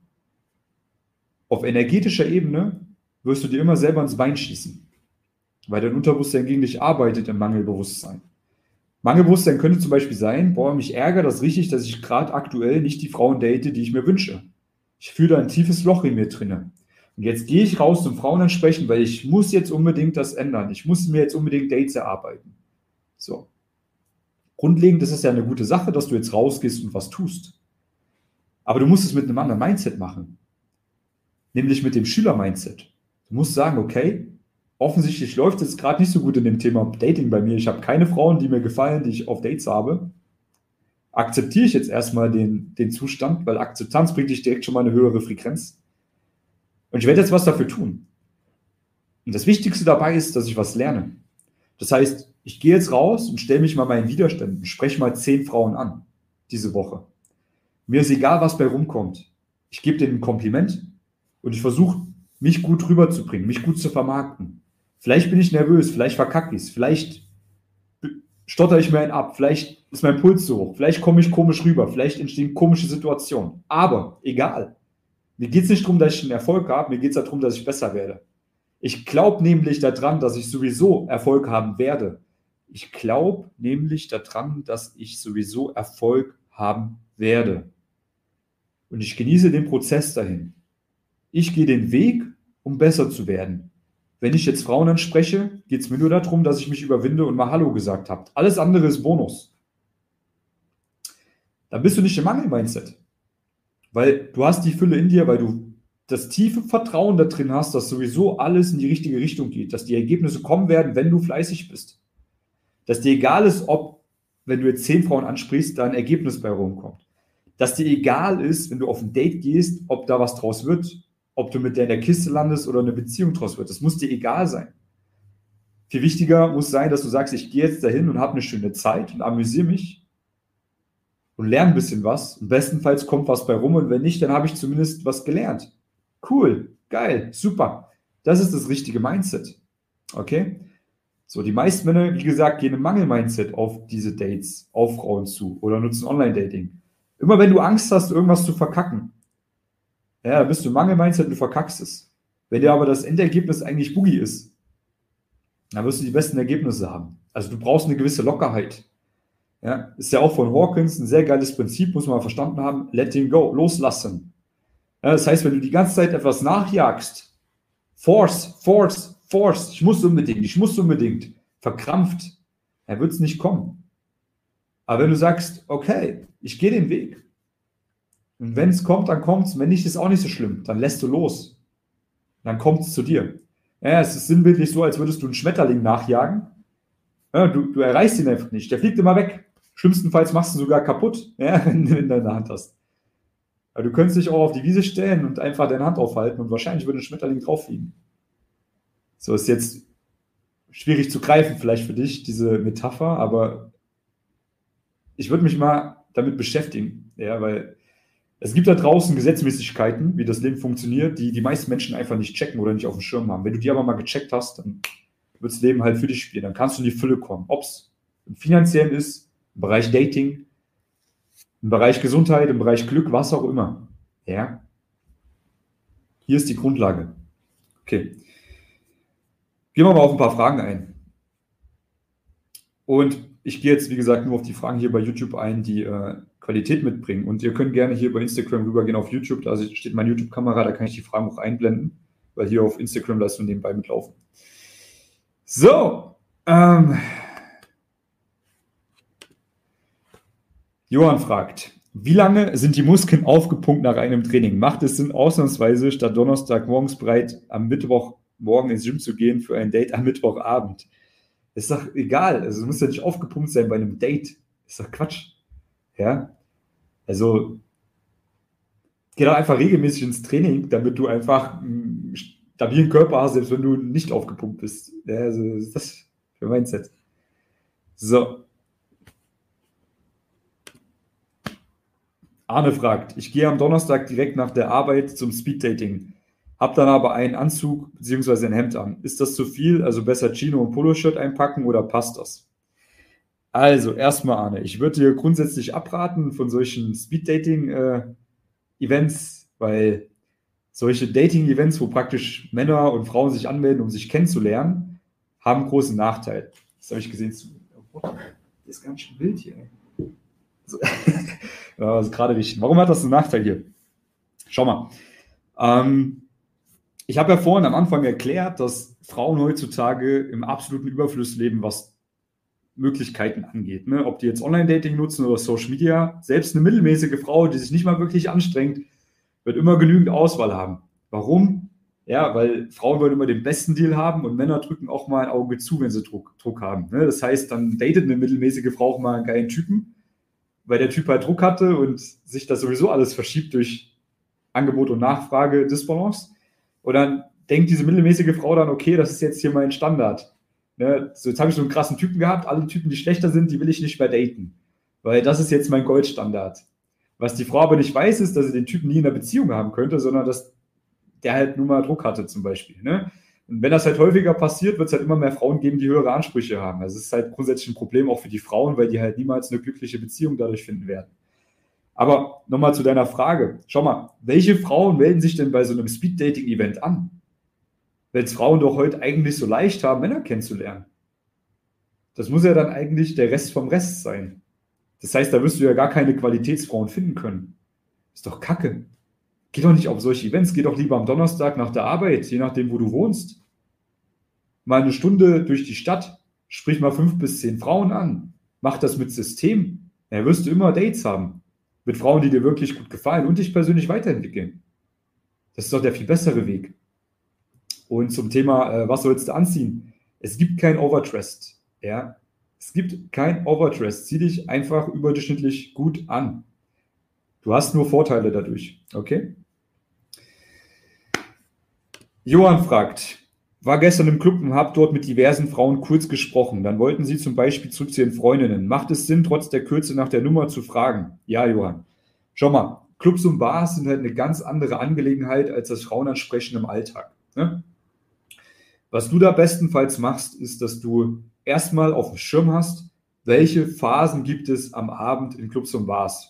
Speaker 2: auf energetischer Ebene wirst du dir immer selber ins Bein schießen, weil dein Unterbewusstsein gegen dich arbeitet im Mangelbewusstsein. Mangelbewusstsein könnte zum Beispiel sein, boah, mich ärgert das richtig, dass ich gerade aktuell nicht die Frauen date, die ich mir wünsche. Ich fühle da ein tiefes Loch in mir drinne. Und jetzt gehe ich raus zum Frauen ansprechen, weil ich muss jetzt unbedingt das ändern. Ich muss mir jetzt unbedingt Dates erarbeiten. So. Grundlegend ist es ja eine gute Sache, dass du jetzt rausgehst und was tust. Aber du musst es mit einem anderen Mindset machen. Nämlich mit dem Schüler-Mindset. Du musst sagen, okay, offensichtlich läuft es gerade nicht so gut in dem Thema Dating bei mir. Ich habe keine Frauen, die mir gefallen, die ich auf Dates habe. Akzeptiere ich jetzt erstmal den Zustand, weil Akzeptanz bringt dich direkt schon mal eine höhere Frequenz. Und ich werde jetzt was dafür tun. Und das Wichtigste dabei ist, dass ich was lerne. Das heißt, ich gehe jetzt raus und stelle mich mal meinen Widerständen, spreche mal 10 Frauen an diese Woche. Mir ist egal, was bei rumkommt. Ich gebe denen ein Kompliment und ich versuche, mich gut rüberzubringen, mich gut zu vermarkten. Vielleicht bin ich nervös, vielleicht verkacke ich es, vielleicht stotter ich mir einen ab, vielleicht ist mein Puls so hoch, vielleicht komme ich komisch rüber, vielleicht entstehen komische Situationen. Aber egal. Mir geht es nicht darum, dass ich einen Erfolg habe, mir geht es darum, dass ich besser werde. Ich glaube nämlich daran, dass ich sowieso Erfolg haben werde. Ich glaube nämlich daran, dass ich sowieso Erfolg haben werde. Und ich genieße den Prozess dahin. Ich gehe den Weg, um besser zu werden. Wenn ich jetzt Frauen anspreche, geht es mir nur darum, dass ich mich überwinde und mal Hallo gesagt habe. Alles andere ist Bonus. Dann bist du nicht im Mangel-Mindset. Weil du hast die Fülle in dir, weil du das tiefe Vertrauen da drin hast, dass sowieso alles in die richtige Richtung geht, dass die Ergebnisse kommen werden, wenn du fleißig bist. Dass dir egal ist, ob, wenn du jetzt 10 Frauen ansprichst, da ein Ergebnis bei rumkommt. Dass dir egal ist, wenn du auf ein Date gehst, ob da was draus wird, ob du mit der in der Kiste landest oder eine Beziehung draus wird. Das muss dir egal sein. Viel wichtiger muss sein, dass du sagst, ich gehe jetzt dahin und habe eine schöne Zeit und amüsiere mich und lerne ein bisschen was. Und bestenfalls kommt was bei rum und wenn nicht, dann habe ich zumindest was gelernt. Cool, geil, super. Das ist das richtige Mindset. Okay? So, die meisten Männer, wie gesagt, gehen im Mangel-Mindset auf diese Dates, auf Frauen zu oder nutzen Online-Dating. Immer wenn du Angst hast, irgendwas zu verkacken, ja, da bist du im Mangel-Mindset und du verkackst es. Wenn dir aber das Endergebnis eigentlich Boogie ist, dann wirst du die besten Ergebnisse haben. Also du brauchst eine gewisse Lockerheit. Ja, ist ja auch von Hawkins ein sehr geiles Prinzip, muss man verstanden haben, letting go, loslassen. Ja, das heißt, wenn du die ganze Zeit etwas nachjagst, force, ich muss unbedingt, verkrampft, dann wird es nicht kommen. Aber wenn du sagst, okay, ich gehe den Weg, und wenn es kommt, dann kommt es, wenn nicht, ist auch nicht so schlimm, dann lässt du los. Dann kommt es zu dir. Ja, es ist sinnbildlich so, als würdest du einen Schmetterling nachjagen. Ja, du erreichst ihn einfach nicht, der fliegt immer weg. Schlimmstenfalls machst du ihn sogar kaputt, ja, wenn du ihn in deiner Hand hast. Aber du könntest dich auch auf die Wiese stellen und einfach deine Hand aufhalten und wahrscheinlich würde ein Schmetterling drauf fliegen. So ist jetzt schwierig zu greifen vielleicht für dich, diese Metapher, aber ich würde mich mal damit beschäftigen, ja, weil es gibt da draußen Gesetzmäßigkeiten, wie das Leben funktioniert, die die meisten Menschen einfach nicht checken oder nicht auf dem Schirm haben. Wenn du die aber mal gecheckt hast, dann wird das Leben halt für dich spielen. Dann kannst du in die Fülle kommen. Ob es im Finanziellen ist, im Bereich Dating, im Bereich Gesundheit, im Bereich Glück, was auch immer. Ja. Hier ist die Grundlage. Okay. Gehen wir mal auf ein paar Fragen ein. Und ich gehe jetzt, wie gesagt, nur auf die Fragen hier bei YouTube ein, die Qualität mitbringen. Und ihr könnt gerne hier bei Instagram rübergehen auf YouTube. Da steht meine YouTube-Kamera, da kann ich die Fragen auch einblenden, weil hier auf Instagram lässt du nebenbei mitlaufen. So. Johann fragt, wie lange sind die Muskeln aufgepumpt nach einem Training? Macht es Sinn, ausnahmsweise statt Donnerstag morgens bereit, am Mittwochmorgen ins Gym zu gehen für ein Date am Mittwochabend? Ist doch egal. Also du musst ja nicht aufgepumpt sein bei einem Date. Ist doch Quatsch. Ja? Also geh doch einfach regelmäßig ins Training, damit du einfach einen stabilen Körper hast, selbst wenn du nicht aufgepumpt bist. Ja, also was ist das für ein Mindset? So. Arne fragt, ich gehe am Donnerstag direkt nach der Arbeit zum Speeddating, habe dann aber einen Anzug bzw. ein Hemd an. Ist das zu viel? Also besser Chino und Poloshirt einpacken oder passt das? Also erstmal Arne, ich würde dir grundsätzlich abraten von solchen Speeddating-Events, weil solche Dating-Events, wo praktisch Männer und Frauen sich anmelden, um sich kennenzulernen, haben einen großen Nachteil. Das habe ich gesehen. Das ist ganz schön wild hier. So. Ja, das ist gerade richtig. Warum hat das einen Nachteil hier? Schau mal. Ich habe ja vorhin am Anfang erklärt, dass Frauen heutzutage im absoluten Überfluss leben, was Möglichkeiten angeht. Ne? Ob die jetzt Online-Dating nutzen oder Social Media. Selbst eine mittelmäßige Frau, die sich nicht mal wirklich anstrengt, wird immer genügend Auswahl haben. Warum? Ja, weil Frauen wollen immer den besten Deal haben und Männer drücken auch mal ein Auge zu, wenn sie Druck haben. Ne? Das heißt, dann datet eine mittelmäßige Frau auch mal einen geilen Typen, weil der Typ halt Druck hatte und sich das sowieso alles verschiebt durch Angebot und Nachfrage, Disbalance. Und dann denkt diese mittelmäßige Frau dann, okay, das ist jetzt hier mein Standard. Ne? So, jetzt habe ich so einen krassen Typen gehabt, alle Typen, die schlechter sind, die will ich nicht mehr daten, weil das ist jetzt mein Goldstandard. Was die Frau aber nicht weiß, ist, dass sie den Typen nie in einer Beziehung haben könnte, sondern dass der halt nur mal Druck hatte zum Beispiel. Ne? Und wenn das halt häufiger passiert, wird es halt immer mehr Frauen geben, die höhere Ansprüche haben. Also es ist halt grundsätzlich ein Problem auch für die Frauen, weil die halt niemals eine glückliche Beziehung dadurch finden werden. Aber nochmal zu deiner Frage. Schau mal, welche Frauen melden sich denn bei so einem Speed-Dating-Event an? Wenn es Frauen doch heute eigentlich so leicht haben, Männer kennenzulernen. Das muss ja dann eigentlich der Rest vom Rest sein. Das heißt, da wirst du ja gar keine Qualitätsfrauen finden können. Ist doch Kacke. Geh doch nicht auf solche Events, geh doch lieber am Donnerstag nach der Arbeit, je nachdem, wo du wohnst. Mal eine Stunde durch die Stadt, sprich mal 5 bis 10 Frauen an. Mach das mit System. Ja, wirst du immer Dates haben. Mit Frauen, die dir wirklich gut gefallen und dich persönlich weiterentwickeln. Das ist doch der viel bessere Weg. Und zum Thema, was sollst du anziehen? Es gibt kein Overdressed. Ja? Es gibt kein Overdressed. Zieh dich einfach überdurchschnittlich gut an. Du hast nur Vorteile dadurch. Okay? Johann fragt, war gestern im Club und habe dort mit diversen Frauen kurz gesprochen. Dann wollten sie zum Beispiel zurück zu ihren Freundinnen. Macht es Sinn, trotz der Kürze nach der Nummer zu fragen? Ja, Johann. Schau mal, Clubs und Bars sind halt eine ganz andere Angelegenheit als das Frauenansprechen im Alltag. Ne? Was du da bestenfalls machst, ist, dass du erstmal auf dem Schirm hast, welche Phasen gibt es am Abend in Clubs und Bars.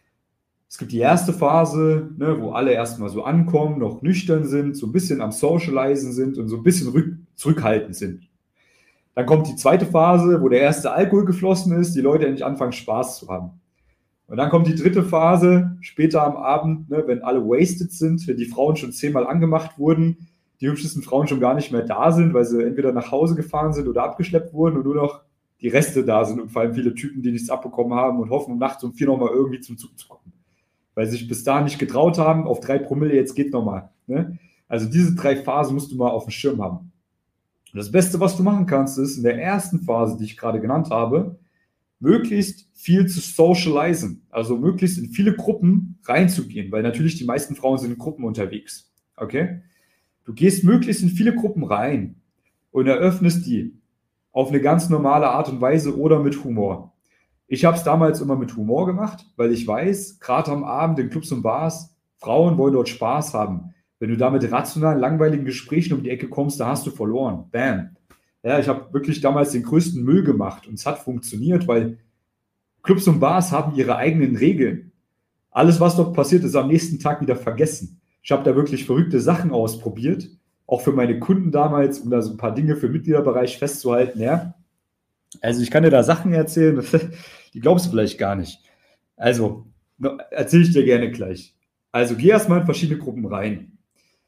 Speaker 2: Es gibt die erste Phase, ne, wo alle erstmal so ankommen, noch nüchtern sind, so ein bisschen am Socialisen sind und so ein bisschen zurückhaltend sind. Dann kommt die zweite Phase, wo der erste Alkohol geflossen ist, die Leute endlich anfangen, Spaß zu haben. Und dann kommt die dritte Phase, später am Abend, ne, wenn alle wasted sind, wenn die Frauen schon 10-mal angemacht wurden, die hübschesten Frauen schon gar nicht mehr da sind, weil sie entweder nach Hause gefahren sind oder abgeschleppt wurden und nur noch die Reste da sind und vor allem viele Typen, die nichts abbekommen haben und hoffen, um nachts um 4 nochmal irgendwie zum Zug zu kommen. Weil sie sich bis dahin nicht getraut haben, auf 3 Promille, jetzt geht nochmal. Ne? Also diese 3 Phasen musst du mal auf dem Schirm haben. Und das Beste, was du machen kannst, ist in der ersten Phase, die ich gerade genannt habe, möglichst viel zu socialisen, also möglichst in viele Gruppen reinzugehen, weil natürlich die meisten Frauen sind in Gruppen unterwegs. Okay? Du gehst möglichst in viele Gruppen rein und eröffnest die auf eine ganz normale Art und Weise oder mit Humor. Ich habe es damals immer mit Humor gemacht, weil ich weiß, gerade am Abend in Clubs und Bars, Frauen wollen dort Spaß haben. Wenn du da mit rationalen, langweiligen Gesprächen um die Ecke kommst, da hast du verloren. Bam. Ja, ich habe wirklich damals den größten Müll gemacht und es hat funktioniert, weil Clubs und Bars haben ihre eigenen Regeln. Alles, was dort passiert, ist am nächsten Tag wieder vergessen. Ich habe da wirklich verrückte Sachen ausprobiert, auch für meine Kunden damals, um da so ein paar Dinge für den Mitgliederbereich festzuhalten. Ja. Also ich kann dir da Sachen erzählen, die glaubst du vielleicht gar nicht. Also, erzähle ich dir gerne gleich. Also geh erstmal in verschiedene Gruppen rein.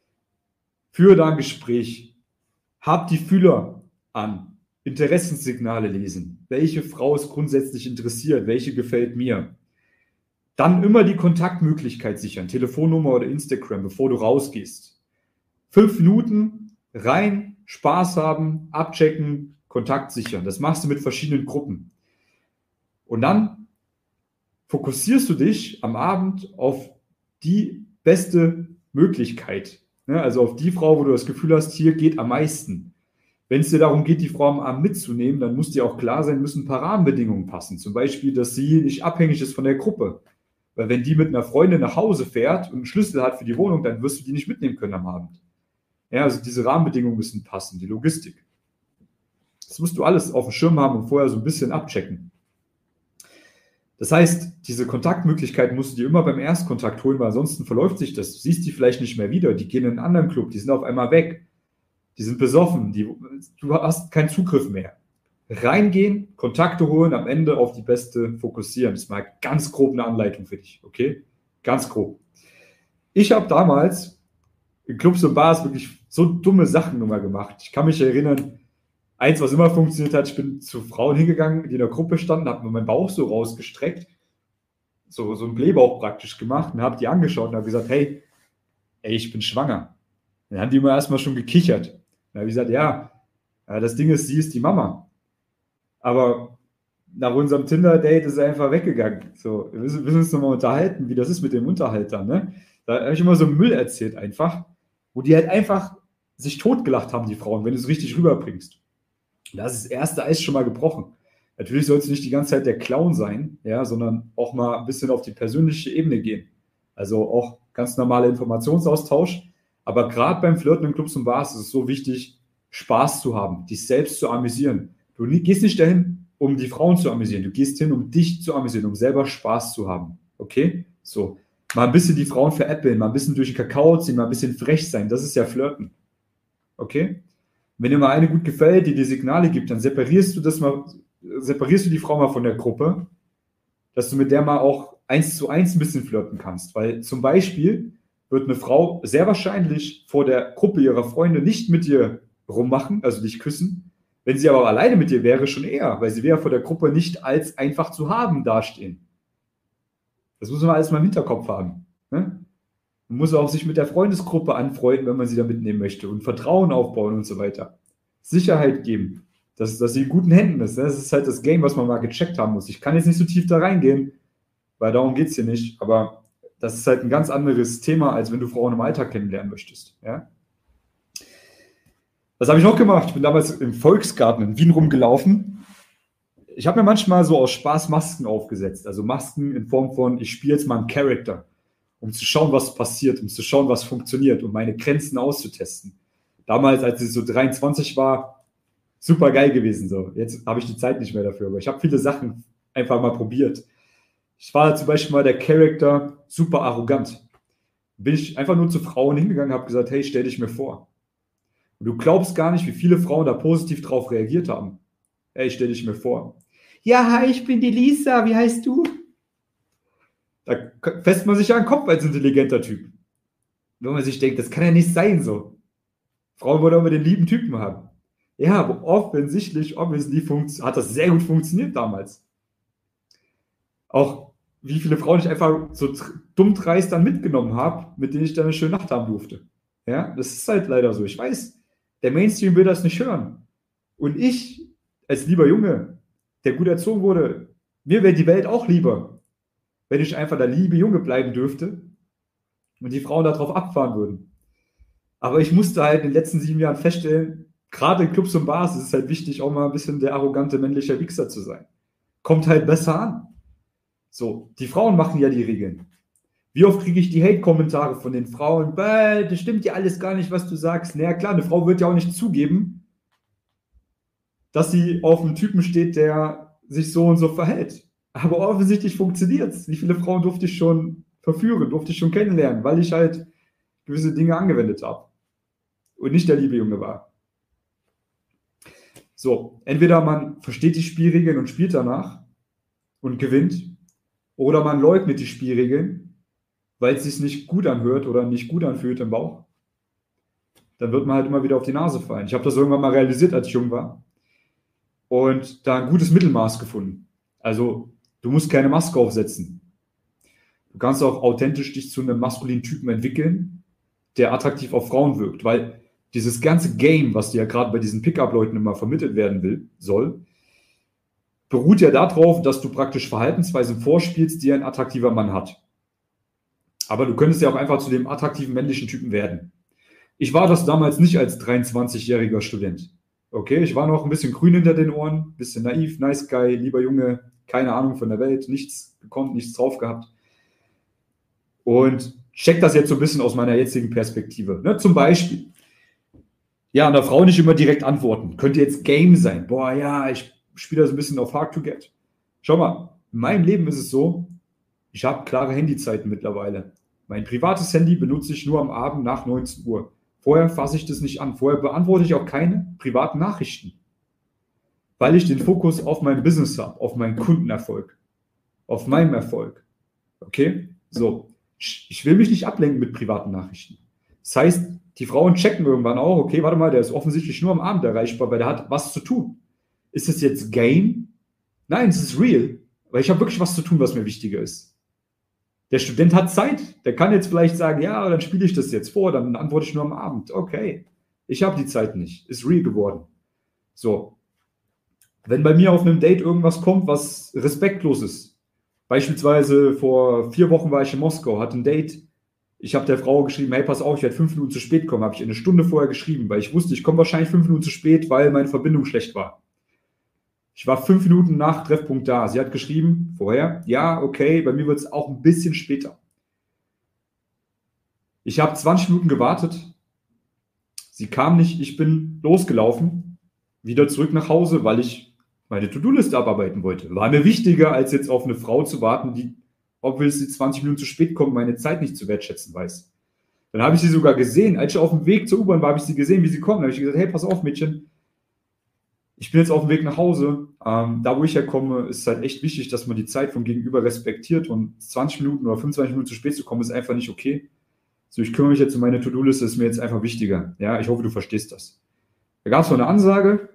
Speaker 2: Führe da ein Gespräch. Hab die Fühler an. Interessenssignale lesen. Welche Frau ist grundsätzlich interessiert? Welche gefällt mir? Dann immer die Kontaktmöglichkeit sichern. Telefonnummer oder Instagram, bevor du rausgehst. 5 Minuten rein, Spaß haben, abchecken, Kontakt sichern. Das machst du mit verschiedenen Gruppen. Und dann fokussierst du dich am Abend auf die beste Möglichkeit. Ne? Also auf die Frau, wo du das Gefühl hast, hier geht am meisten. Wenn es dir darum geht, die Frau am Abend mitzunehmen, dann muss dir auch klar sein, müssen ein paar Rahmenbedingungen passen. Zum Beispiel, dass sie nicht abhängig ist von der Gruppe. Weil wenn die mit einer Freundin nach Hause fährt und einen Schlüssel hat für die Wohnung, dann wirst du die nicht mitnehmen können am Abend. Ja, also diese Rahmenbedingungen müssen passen, die Logistik. Das musst du alles auf dem Schirm haben und vorher so ein bisschen abchecken. Das heißt, diese Kontaktmöglichkeiten musst du dir immer beim Erstkontakt holen, weil ansonsten verläuft sich das. Du siehst die vielleicht nicht mehr wieder. Die gehen in einen anderen Club, die sind auf einmal weg. Die sind besoffen, du hast keinen Zugriff mehr. reingehen, Kontakte holen, am Ende auf die Beste fokussieren. Das ist mal ganz grob eine Anleitung für dich, okay? Ganz grob. Ich habe damals in Clubs und Bars wirklich so dumme Sachen immer gemacht. Ich kann mich erinnern, eins, was immer funktioniert hat, ich bin zu Frauen hingegangen, die in der Gruppe standen, habe mir meinen Bauch so rausgestreckt, so einen Blähbauch praktisch gemacht und habe die angeschaut und habe gesagt, hey, ich bin schwanger. Dann haben die immer erstmal schon gekichert. Dann habe ich gesagt, ja, das Ding ist, sie ist die Mama. Aber nach unserem Tinder-Date ist er einfach weggegangen. So, wir müssen uns nochmal unterhalten, wie das ist mit dem Unterhalt dann. Ne? Da habe ich immer so Müll erzählt einfach, wo die halt einfach sich totgelacht haben, die Frauen, wenn du es richtig rüberbringst. Da ist das erste Eis schon mal gebrochen. Natürlich soll es nicht die ganze Zeit der Clown sein, ja, sondern auch mal ein bisschen auf die persönliche Ebene gehen. Also auch ganz normaler Informationsaustausch. Aber gerade beim Flirten in Clubs und Bars ist es so wichtig, Spaß zu haben, dich selbst zu amüsieren. Du gehst nicht dahin, um die Frauen zu amüsieren. Du gehst hin, um dich zu amüsieren, um selber Spaß zu haben. Okay? So. Mal ein bisschen die Frauen veräppeln, mal ein bisschen durch den Kakao ziehen, mal ein bisschen frech sein. Das ist ja Flirten. Okay? Wenn dir mal eine gut gefällt, die dir Signale gibt, dann separierst du die Frau mal von der Gruppe, dass du mit der mal auch 1:1 ein bisschen flirten kannst. Weil zum Beispiel wird eine Frau sehr wahrscheinlich vor der Gruppe ihrer Freunde nicht mit dir rummachen, also dich küssen. Wenn sie aber alleine mit dir wäre, schon eher, weil sie wäre vor der Gruppe nicht als einfach zu haben dastehen. Das muss man alles mal im Hinterkopf haben. Ne? Man muss auch sich mit der Freundesgruppe anfreunden, wenn man sie da mitnehmen möchte und Vertrauen aufbauen und so weiter. Sicherheit geben, dass sie in guten Händen ist. Ne? Das ist halt das Game, was man mal gecheckt haben muss. Ich kann jetzt nicht so tief da reingehen, weil darum geht es hier nicht, aber das ist halt ein ganz anderes Thema, als wenn du Frauen im Alltag kennenlernen möchtest. Ja? Was habe ich noch gemacht? Ich bin damals im Volksgarten in Wien rumgelaufen. Ich habe mir manchmal so aus Spaß Masken aufgesetzt. Also Masken in Form von, ich spiele jetzt mal einen Charakter, um zu schauen, was passiert, um zu schauen, was funktioniert, um meine Grenzen auszutesten. Damals, als ich so 23 war, super geil gewesen. So. Jetzt habe ich die Zeit nicht mehr dafür, aber ich habe viele Sachen einfach mal probiert. Ich war zum Beispiel mal der Charakter super arrogant. Bin ich einfach nur zu Frauen hingegangen, habe gesagt, hey, stell dich mir vor. Und du glaubst gar nicht, wie viele Frauen da positiv drauf reagiert haben. Hey, stell dich mir vor. Ja, hi, ich bin die Lisa, wie heißt du? Da fässt man sich ja an den Kopf als intelligenter Typ. Wenn man sich denkt, das kann ja nicht sein so. Frauen wollen aber den lieben Typen haben. Ja, aber offensichtlich hat das sehr gut funktioniert damals. Auch wie viele Frauen ich einfach so dumm dreist dann mitgenommen habe, mit denen ich dann eine schöne Nacht haben durfte. Ja, das ist halt leider so. Ich weiß, der Mainstream will das nicht hören. Und ich, als lieber Junge, der gut erzogen wurde, mir wäre die Welt auch lieber, wenn ich einfach der liebe Junge bleiben dürfte und die Frauen darauf abfahren würden. Aber ich musste halt in den letzten 7 Jahren feststellen, gerade in Clubs und Bars ist es halt wichtig, auch mal ein bisschen der arrogante männliche Wichser zu sein. Kommt halt besser an. So, die Frauen machen ja die Regeln. Wie oft kriege ich die Hate-Kommentare von den Frauen? Das stimmt ja alles gar nicht, was du sagst. Naja, klar, eine Frau wird ja auch nicht zugeben, dass sie auf einen Typen steht, der sich so und so verhält. Aber offensichtlich funktioniert es. Wie viele Frauen durfte ich schon verführen, durfte ich schon kennenlernen, weil ich halt gewisse Dinge angewendet habe und nicht der liebe Junge war. So, entweder man versteht die Spielregeln und spielt danach und gewinnt, oder man leugnet die Spielregeln, weil es sich nicht gut anhört oder nicht gut anfühlt im Bauch. Dann wird man halt immer wieder auf die Nase fallen. Ich habe das irgendwann mal realisiert, als ich jung war. Und da ein gutes Mittelmaß gefunden. Also, du musst keine Maske aufsetzen. Du kannst auch authentisch dich zu einem maskulinen Typen entwickeln, der attraktiv auf Frauen wirkt. Weil dieses ganze Game, was dir ja gerade bei diesen Pickup-Leuten immer vermittelt werden soll, beruht ja darauf, dass du praktisch Verhaltensweisen vorspielst, die ein attraktiver Mann hat. Aber du könntest ja auch einfach zu dem attraktiven männlichen Typen werden. Ich war das damals nicht als 23-jähriger Student. Okay, ich war noch ein bisschen grün hinter den Ohren, ein bisschen naiv, nice guy, lieber Junge, keine Ahnung von der Welt, nichts gekonnt, nichts drauf gehabt. Und check das jetzt so ein bisschen aus meiner jetzigen Perspektive. Ne, zum Beispiel, ja, an der Frau nicht immer direkt antworten. Könnte jetzt Game sein. Boah, ja, ich spiele das ein bisschen auf Hard to Get. Schau mal, in meinem Leben ist es so, ich habe klare Handyzeiten mittlerweile. Mein privates Handy benutze ich nur am Abend nach 19 Uhr. Vorher fasse ich das nicht an. Vorher beantworte ich auch keine privaten Nachrichten. weil ich den Fokus auf mein Business habe, auf meinen Kundenerfolg, auf meinem Erfolg. Okay? So. Ich will mich nicht ablenken mit privaten Nachrichten. Das heißt, die Frauen checken irgendwann auch, okay, warte mal, der ist offensichtlich nur am Abend erreichbar, weil der hat was zu tun. Ist das jetzt Game? Nein, es ist real, weil ich habe wirklich was zu tun, was mir wichtiger ist. Der Student hat Zeit, der kann jetzt vielleicht sagen, ja, dann spiele ich das jetzt vor, dann antworte ich nur am Abend. Okay, ich habe die Zeit nicht, ist real geworden. So, wenn bei mir auf einem Date irgendwas kommt, was respektlos ist, beispielsweise vor 4 Wochen war ich in Moskau, hatte ein Date, ich habe der Frau geschrieben, hey, pass auf, ich werde 5 Minuten zu spät kommen, habe ich eine Stunde vorher geschrieben, weil ich wusste, ich komme wahrscheinlich 5 Minuten zu spät, weil meine Verbindung schlecht war. Ich war 5 Minuten nach Treffpunkt da. Sie hat geschrieben, vorher, ja, okay, bei mir wird es auch ein bisschen später. Ich habe 20 Minuten gewartet. Sie kam nicht, ich bin losgelaufen, wieder zurück nach Hause, weil ich meine To-Do-Liste abarbeiten wollte. War mir wichtiger, als jetzt auf eine Frau zu warten, die, obwohl sie 20 Minuten zu spät kommt, meine Zeit nicht zu wertschätzen weiß. Dann habe ich sie sogar gesehen. Als ich auf dem Weg zur U-Bahn war, habe ich sie gesehen, wie sie kommt. Dann habe ich gesagt, hey, pass auf, Mädchen, ich bin jetzt auf dem Weg nach Hause. Da, wo ich herkomme, ist es halt echt wichtig, dass man die Zeit vom Gegenüber respektiert. Und 20 Minuten oder 25 Minuten zu spät zu kommen, ist einfach nicht okay. So, ich kümmere mich jetzt um meine To-Do-Liste, ist mir jetzt einfach wichtiger. Ja, ich hoffe, du verstehst das. Da gab es noch eine Ansage.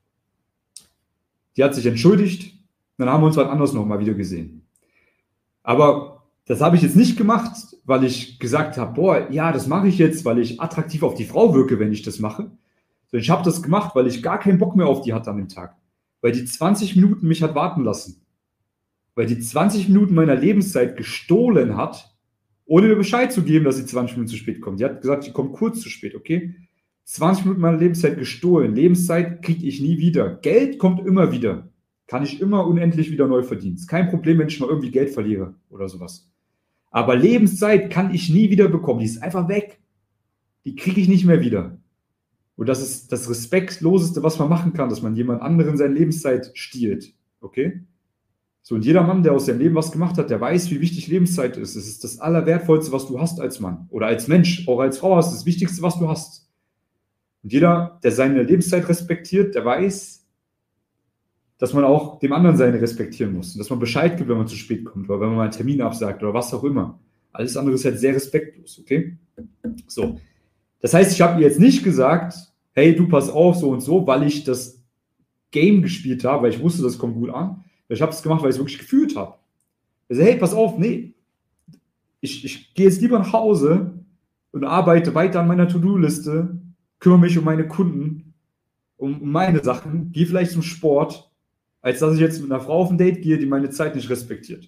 Speaker 2: Die hat sich entschuldigt. Dann haben wir uns was anderes nochmal wieder gesehen. Aber das habe ich jetzt nicht gemacht, weil ich gesagt habe, boah, ja, das mache ich jetzt, weil ich attraktiv auf die Frau wirke, wenn ich das mache. Ich habe das gemacht, weil ich gar keinen Bock mehr auf die hatte an dem Tag. Weil die 20 Minuten mich hat warten lassen. Weil die 20 Minuten meiner Lebenszeit gestohlen hat, ohne mir Bescheid zu geben, dass sie 20 Minuten zu spät kommt. Die hat gesagt, sie kommt kurz zu spät, okay? 20 Minuten meiner Lebenszeit gestohlen. Lebenszeit kriege ich nie wieder. Geld kommt immer wieder. Kann ich immer unendlich wieder neu verdienen. Ist kein Problem, wenn ich mal irgendwie Geld verliere oder sowas. Aber Lebenszeit kann ich nie wieder bekommen. Die ist einfach weg. Die kriege ich nicht mehr wieder. Und das ist das Respektloseste, was man machen kann, dass man jemand anderen seine Lebenszeit stiehlt. Okay? So, und jeder Mann, der aus seinem Leben was gemacht hat, der weiß, wie wichtig Lebenszeit ist. Es ist das Allerwertvollste, was du hast als Mann. Oder als Mensch, auch als Frau hast, das Wichtigste, was du hast. Und jeder, der seine Lebenszeit respektiert, der weiß, dass man auch dem anderen seine respektieren muss. Und dass man Bescheid gibt, wenn man zu spät kommt. Oder wenn man mal einen Termin absagt oder was auch immer. Alles andere ist halt sehr respektlos. Okay? So. Das heißt, ich habe ihr jetzt nicht gesagt, hey, du pass auf, so und so, weil ich das Game gespielt habe, weil ich wusste, das kommt gut an. Ich habe es gemacht, weil ich es wirklich gefühlt habe. Also, hey, pass auf, nee, ich gehe jetzt lieber nach Hause und arbeite weiter an meiner To-Do-Liste, kümmere mich um meine Kunden, um meine Sachen, gehe vielleicht zum Sport, als dass ich jetzt mit einer Frau auf ein Date gehe, die meine Zeit nicht respektiert.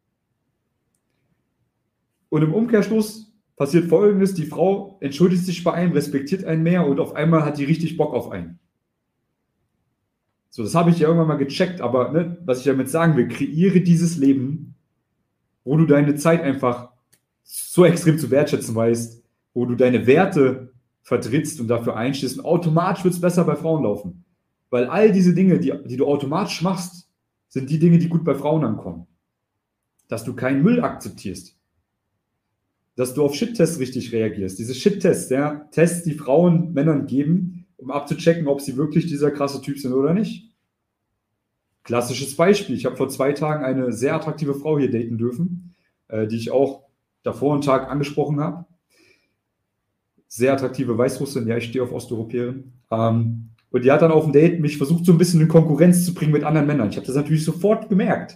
Speaker 2: Und im Umkehrschluss passiert Folgendes, die Frau entschuldigt sich bei einem, respektiert einen mehr und auf einmal hat die richtig Bock auf einen. So, das habe ich ja irgendwann mal gecheckt, aber ne, was ich damit sagen will, kreiere dieses Leben, wo du deine Zeit einfach so extrem zu wertschätzen weißt, wo du deine Werte vertrittst und dafür einstehst und automatisch wird es besser bei Frauen laufen. Weil all diese Dinge, die du automatisch machst, sind die Dinge, die gut bei Frauen ankommen. Dass du keinen Müll akzeptierst. Dass du auf Shit-Tests richtig reagierst. Diese Shit-Tests, ja, Tests, die Frauen Männern geben, um abzuchecken, ob sie wirklich dieser krasse Typ sind oder nicht. Klassisches Beispiel. Ich habe vor 2 Tagen eine sehr attraktive Frau hier daten dürfen, die ich auch davor einen Tag angesprochen habe. Sehr attraktive Weißrussin, ja, ich stehe auf Osteuropäerin. Und die hat dann auf dem Date mich versucht, so ein bisschen in Konkurrenz zu bringen mit anderen Männern. Ich habe das natürlich sofort gemerkt.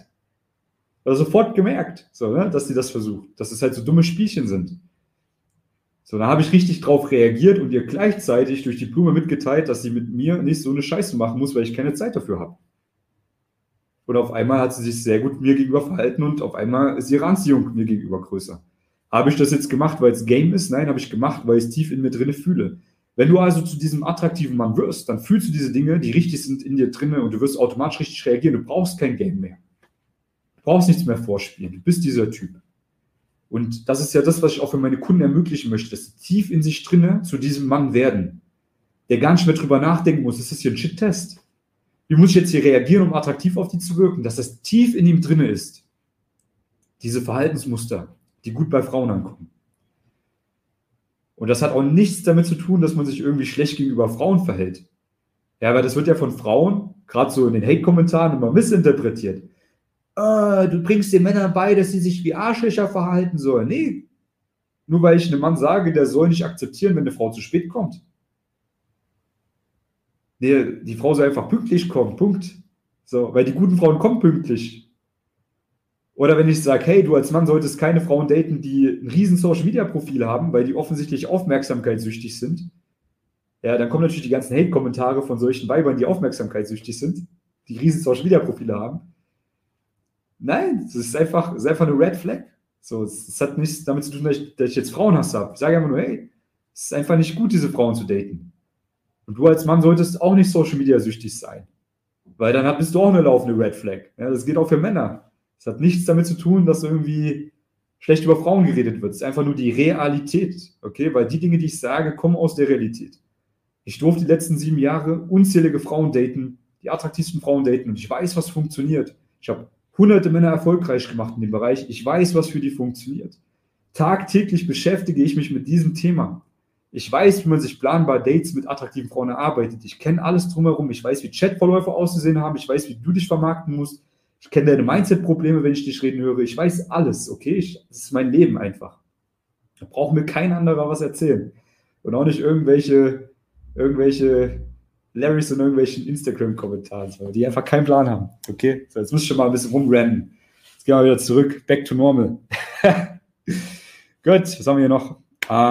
Speaker 2: So, ne, dass sie das versucht. Dass es halt so dumme Spielchen sind. So, da habe ich richtig drauf reagiert und ihr gleichzeitig durch die Blume mitgeteilt, dass sie mit mir nicht so eine Scheiße machen muss, weil ich keine Zeit dafür habe. Und auf einmal hat sie sich sehr gut mir gegenüber verhalten und auf einmal ist ihre Anziehung mir gegenüber größer. Habe ich das jetzt gemacht, weil es Game ist? Nein, habe ich gemacht, weil ich es tief in mir drinne fühle. Wenn du also zu diesem attraktiven Mann wirst, dann fühlst du diese Dinge, die richtig sind in dir drinne und du wirst automatisch richtig reagieren. Du brauchst kein Game mehr. Du brauchst nichts mehr vorspielen. Du bist dieser Typ. Und das ist ja das, was ich auch für meine Kunden ermöglichen möchte, dass sie tief in sich drinne zu diesem Mann werden, der gar nicht mehr drüber nachdenken muss, ist das hier ein Shit-Test? Wie muss ich jetzt hier reagieren, um attraktiv auf die zu wirken? Dass das tief in ihm drinne ist. Diese Verhaltensmuster, die gut bei Frauen ankommen. Und das hat auch nichts damit zu tun, dass man sich irgendwie schlecht gegenüber Frauen verhält. Ja, aber das wird ja von Frauen, gerade so in den Hate-Kommentaren, immer missinterpretiert. Du bringst den Männern bei, dass sie sich wie Arschlöcher verhalten sollen. Nee, nur weil ich einem Mann sage, der soll nicht akzeptieren, wenn eine Frau zu spät kommt. Nee, die Frau soll einfach pünktlich kommen, Punkt. So, weil die guten Frauen kommen pünktlich. Oder wenn ich sage, hey, du als Mann solltest keine Frauen daten, die ein riesen Social-Media-Profil haben, weil die offensichtlich aufmerksamkeitssüchtig sind. Ja, dann kommen natürlich die ganzen Hate-Kommentare von solchen Weibern, die aufmerksamkeitssüchtig sind, die riesen Social-Media-Profile haben. Nein, das ist einfach eine Red Flag. So, es hat nichts damit zu tun, dass ich jetzt Frauenhass habe. Ich sage einfach nur, hey, es ist einfach nicht gut, diese Frauen zu daten. Und du als Mann solltest auch nicht Social-Media-süchtig sein. Weil dann bist du auch eine laufende Red Flag. Ja, das geht auch für Männer. Es hat nichts damit zu tun, dass irgendwie schlecht über Frauen geredet wird. Es ist einfach nur die Realität. Okay? Weil die Dinge, die ich sage, kommen aus der Realität. Ich durfte die letzten 7 Jahre unzählige Frauen daten, die attraktivsten Frauen daten. Und ich weiß, was funktioniert. Ich habe hunderte Männer erfolgreich gemacht in dem Bereich. Ich weiß, was für die funktioniert. Tagtäglich beschäftige ich mich mit diesem Thema. Ich weiß, wie man sich planbar Dates mit attraktiven Frauen erarbeitet. Ich kenne alles drumherum. Ich weiß, wie Chatverläufe auszusehen haben. Ich weiß, wie du dich vermarkten musst. Ich kenne deine Mindset-Probleme, wenn ich dich reden höre. Ich weiß alles, okay? Das ist mein Leben einfach. Da braucht mir kein anderer was erzählen. Und auch nicht irgendwelche Larrys in irgendwelchen Instagram-Kommentaren, die einfach keinen Plan haben. Okay? So, jetzt muss ich schon mal ein bisschen rumrennen. Jetzt gehen wir wieder zurück. Back to normal. Gut, was haben wir hier noch?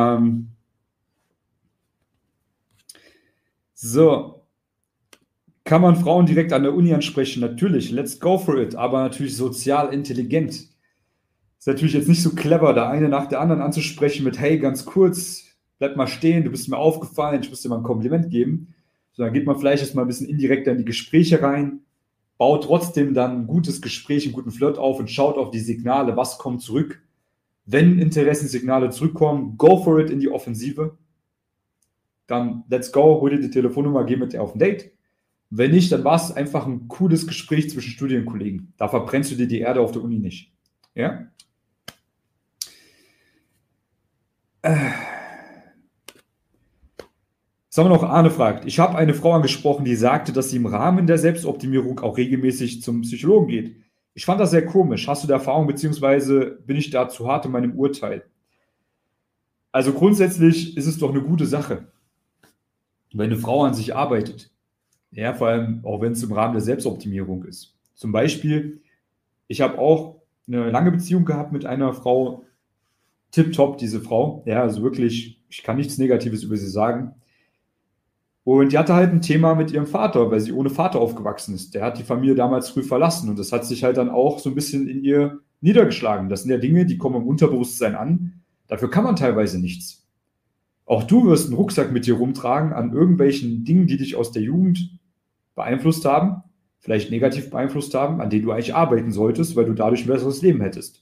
Speaker 2: So. Kann man Frauen direkt an der Uni ansprechen? Natürlich, let's go for it, aber natürlich sozial intelligent. Ist natürlich jetzt nicht so clever, da eine nach der anderen anzusprechen mit, hey, ganz kurz, bleib mal stehen, du bist mir aufgefallen, ich muss dir mal ein Kompliment geben. So, dann geht man vielleicht erst mal ein bisschen indirekter in die Gespräche rein, baut trotzdem dann ein gutes Gespräch, einen guten Flirt auf und schaut auf die Signale, was kommt zurück. Wenn Interessenssignale zurückkommen, go for it in die Offensive. Dann let's go, hol dir die Telefonnummer, geh mit dir auf ein Date. Wenn nicht, dann war es einfach ein cooles Gespräch zwischen Studienkollegen. Da verbrennst du dir die Erde auf der Uni nicht. Ja? Was haben wir noch? Arne fragt. Ich habe eine Frau angesprochen, die sagte, dass sie im Rahmen der Selbstoptimierung auch regelmäßig zum Psychologen geht. Ich fand das sehr komisch. Hast du da Erfahrung, beziehungsweise bin ich da zu hart in meinem Urteil? Also grundsätzlich ist es doch eine gute Sache, wenn eine Frau an sich arbeitet. Ja, vor allem auch wenn es im Rahmen der Selbstoptimierung ist. Zum Beispiel, ich habe auch eine lange Beziehung gehabt mit einer Frau, tipptopp, diese Frau. Ja, also wirklich, ich kann nichts Negatives über sie sagen. Und die hatte halt ein Thema mit ihrem Vater, weil sie ohne Vater aufgewachsen ist. Der hat die Familie damals früh verlassen und das hat sich halt dann auch so ein bisschen in ihr niedergeschlagen. Das sind ja Dinge, die kommen im Unterbewusstsein an. Dafür kann man teilweise nichts. Auch du wirst einen Rucksack mit dir rumtragen an irgendwelchen Dingen, die dich aus der Jugend beeinflusst haben, vielleicht negativ beeinflusst haben, an denen du eigentlich arbeiten solltest, weil du dadurch ein besseres Leben hättest.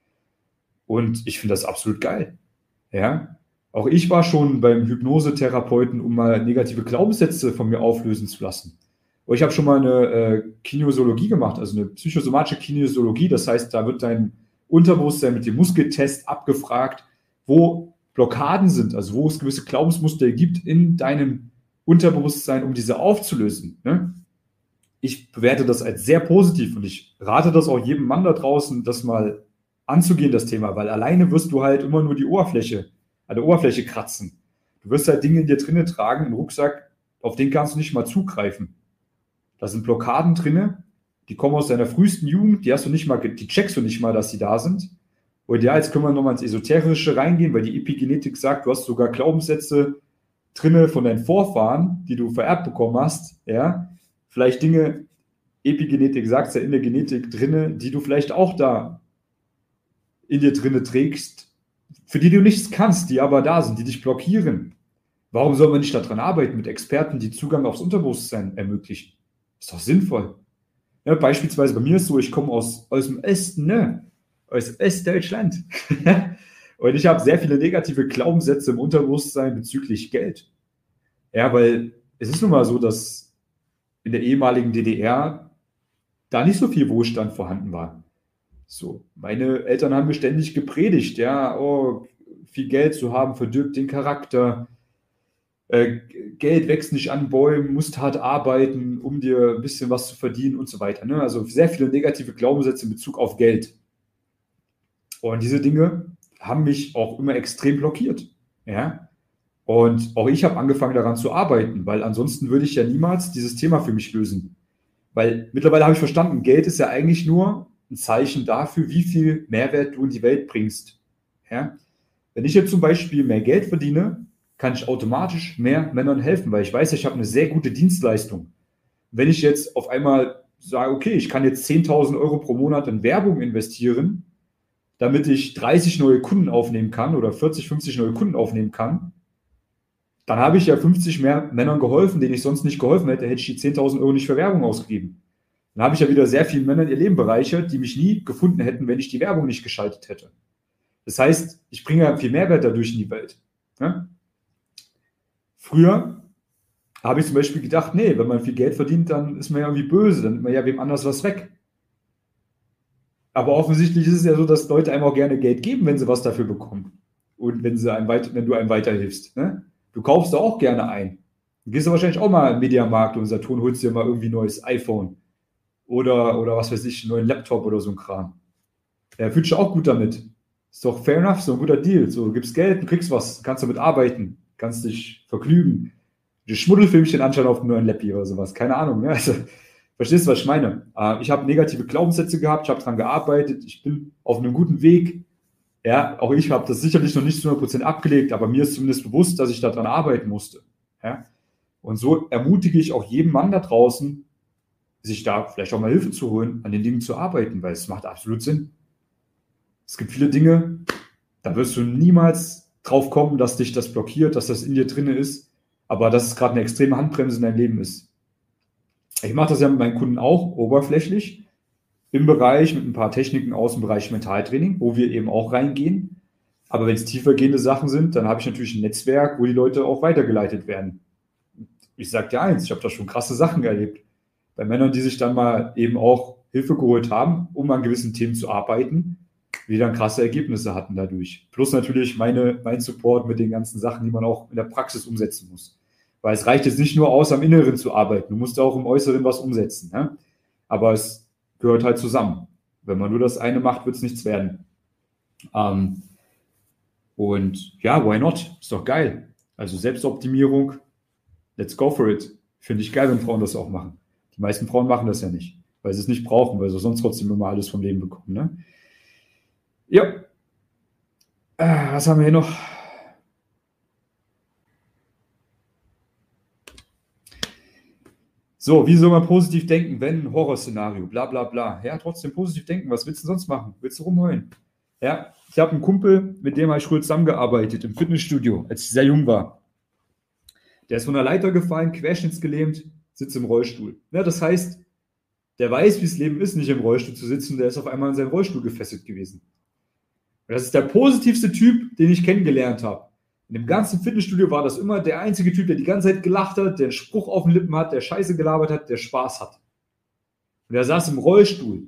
Speaker 2: Und ich finde das absolut geil. Ja? Auch ich war schon beim Hypnosetherapeuten, um mal negative Glaubenssätze von mir auflösen zu lassen. Und ich habe schon mal eine Kinesiologie gemacht, also eine psychosomatische Kinesiologie. Das heißt, da wird dein Unterbewusstsein mit dem Muskeltest abgefragt, wo Blockaden sind, also wo es gewisse Glaubensmuster gibt in deinem Unterbewusstsein, um diese aufzulösen. Ne? Ich bewerte das als sehr positiv und ich rate das auch jedem Mann da draußen, das mal anzugehen, das Thema, weil alleine wirst du halt immer nur an der Oberfläche kratzen. Du wirst halt Dinge in dir drinne tragen, einen Rucksack, auf den kannst du nicht mal zugreifen. Da sind Blockaden drinne, die kommen aus deiner frühesten Jugend, die checkst du nicht mal, dass sie da sind. Und ja, jetzt können wir nochmal ins Esoterische reingehen, weil die Epigenetik sagt, du hast sogar Glaubenssätze drinne von deinen Vorfahren, die du vererbt bekommen hast, ja. Vielleicht Dinge, Epigenetik sagt es ja in der Genetik drinne, die du vielleicht auch da in dir drinne trägst, für die du nichts kannst, die aber da sind, die dich blockieren. Warum soll man nicht daran arbeiten mit Experten, die Zugang aufs Unterbewusstsein ermöglichen? Ist doch sinnvoll. Ja, beispielsweise bei mir ist so, ich komme aus dem Osten, ne? Aus Ostdeutschland. Und ich habe sehr viele negative Glaubenssätze im Unterbewusstsein bezüglich Geld. Ja, weil es ist nun mal so, dass in der ehemaligen DDR da nicht so viel Wohlstand vorhanden war. So, meine Eltern haben mir ständig gepredigt, ja, oh, viel Geld zu haben verdirbt den Charakter. Geld wächst nicht an Bäumen, musst hart arbeiten, um dir ein bisschen was zu verdienen und so weiter. Ne? Also sehr viele negative Glaubenssätze in Bezug auf Geld. Und diese Dinge haben mich auch immer extrem blockiert. Ja? Und auch ich habe angefangen daran zu arbeiten, weil ansonsten würde ich ja niemals dieses Thema für mich lösen. Weil mittlerweile habe ich verstanden, Geld ist ja eigentlich nur ein Zeichen dafür, wie viel Mehrwert du in die Welt bringst. Ja? Wenn ich jetzt zum Beispiel mehr Geld verdiene, kann ich automatisch mehr Männern helfen, weil ich weiß, ich habe eine sehr gute Dienstleistung. Wenn ich jetzt auf einmal sage, okay, ich kann jetzt 10.000 Euro pro Monat in Werbung investieren, damit ich 30 neue Kunden aufnehmen kann oder 40, 50 neue Kunden aufnehmen kann, dann habe ich ja 50 mehr Männern geholfen, denen ich sonst nicht geholfen hätte, hätte ich die 10.000 Euro nicht für Werbung ausgegeben. Dann habe ich ja wieder sehr vielen Männern ihr Leben bereichert, die mich nie gefunden hätten, wenn ich die Werbung nicht geschaltet hätte. Das heißt, ich bringe ja viel Mehrwert dadurch in die Welt. Ja? Früher habe ich zum Beispiel gedacht, nee, wenn man viel Geld verdient, dann ist man ja irgendwie böse, dann nimmt man ja wem anders was weg. Aber offensichtlich ist es ja so, dass Leute einem auch gerne Geld geben, wenn sie was dafür bekommen. Und wenn du einem weiterhilfst. Ne? Du kaufst da auch gerne ein. Du gehst da wahrscheinlich auch mal im Mediamarkt und Saturn holst dir mal irgendwie ein neues iPhone. Oder was weiß ich, einen neuen Laptop oder so ein Kram. Ja, fühlst du auch gut damit. Ist doch fair enough, so ein guter Deal. So, du gibst Geld, du kriegst was, kannst damit arbeiten, kannst dich vergnügen. Die Schmuddelfilmchen anschauen auf einem neuen Lappi oder sowas, keine Ahnung. Ne? Also, verstehst du, was ich meine? Ich habe negative Glaubenssätze gehabt, ich habe daran gearbeitet, ich bin auf einem guten Weg. Ja, auch ich habe das sicherlich noch nicht zu 100% abgelegt, aber mir ist zumindest bewusst, dass ich daran arbeiten musste. Ja? Und so ermutige ich auch jeden Mann da draußen, sich da vielleicht auch mal Hilfe zu holen, an den Dingen zu arbeiten, weil es macht absolut Sinn. Es gibt viele Dinge, da wirst du niemals drauf kommen, dass dich das blockiert, dass das in dir drin ist, aber dass es gerade eine extreme Handbremse in deinem Leben ist. Ich mache das ja mit meinen Kunden auch oberflächlich im Bereich mit ein paar Techniken aus dem Bereich Mentaltraining, wo wir eben auch reingehen. Aber wenn es tiefergehende Sachen sind, dann habe ich natürlich ein Netzwerk, wo die Leute auch weitergeleitet werden. Ich sage dir eins, ich habe da schon krasse Sachen erlebt. Bei Männern, die sich dann mal eben auch Hilfe geholt haben, um an gewissen Themen zu arbeiten, die dann krasse Ergebnisse hatten dadurch. Plus natürlich mein Support mit den ganzen Sachen, die man auch in der Praxis umsetzen muss. Weil es reicht jetzt nicht nur aus, am Inneren zu arbeiten. Du musst auch im Äußeren was umsetzen. Ne? Aber es gehört halt zusammen. Wenn man nur das eine macht, wird es nichts werden. Und ja, why not? Ist doch geil. Also Selbstoptimierung, let's go for it. Finde ich geil, wenn Frauen das auch machen. Die meisten Frauen machen das ja nicht, weil sie es nicht brauchen, weil sie sonst trotzdem immer alles vom Leben bekommen. Ne? Ja. Was haben wir hier noch? So, wie soll man positiv denken, wenn Horrorszenario, bla bla bla. Ja, trotzdem positiv denken. Was willst du sonst machen? Willst du rumheulen? Ja, ich habe einen Kumpel, mit dem habe ich früher zusammengearbeitet im Fitnessstudio, als ich sehr jung war. Der ist von der Leiter gefallen, querschnittsgelähmt, sitzt im Rollstuhl. Ja, das heißt, der weiß, wie es Leben ist, nicht im Rollstuhl zu sitzen. Der ist auf einmal in seinen Rollstuhl gefesselt gewesen. Und das ist der positivste Typ, den ich kennengelernt habe. In dem ganzen Fitnessstudio war das immer der einzige Typ, der die ganze Zeit gelacht hat, der einen Spruch auf den Lippen hat, der Scheiße gelabert hat, der Spaß hat. Und der saß im Rollstuhl.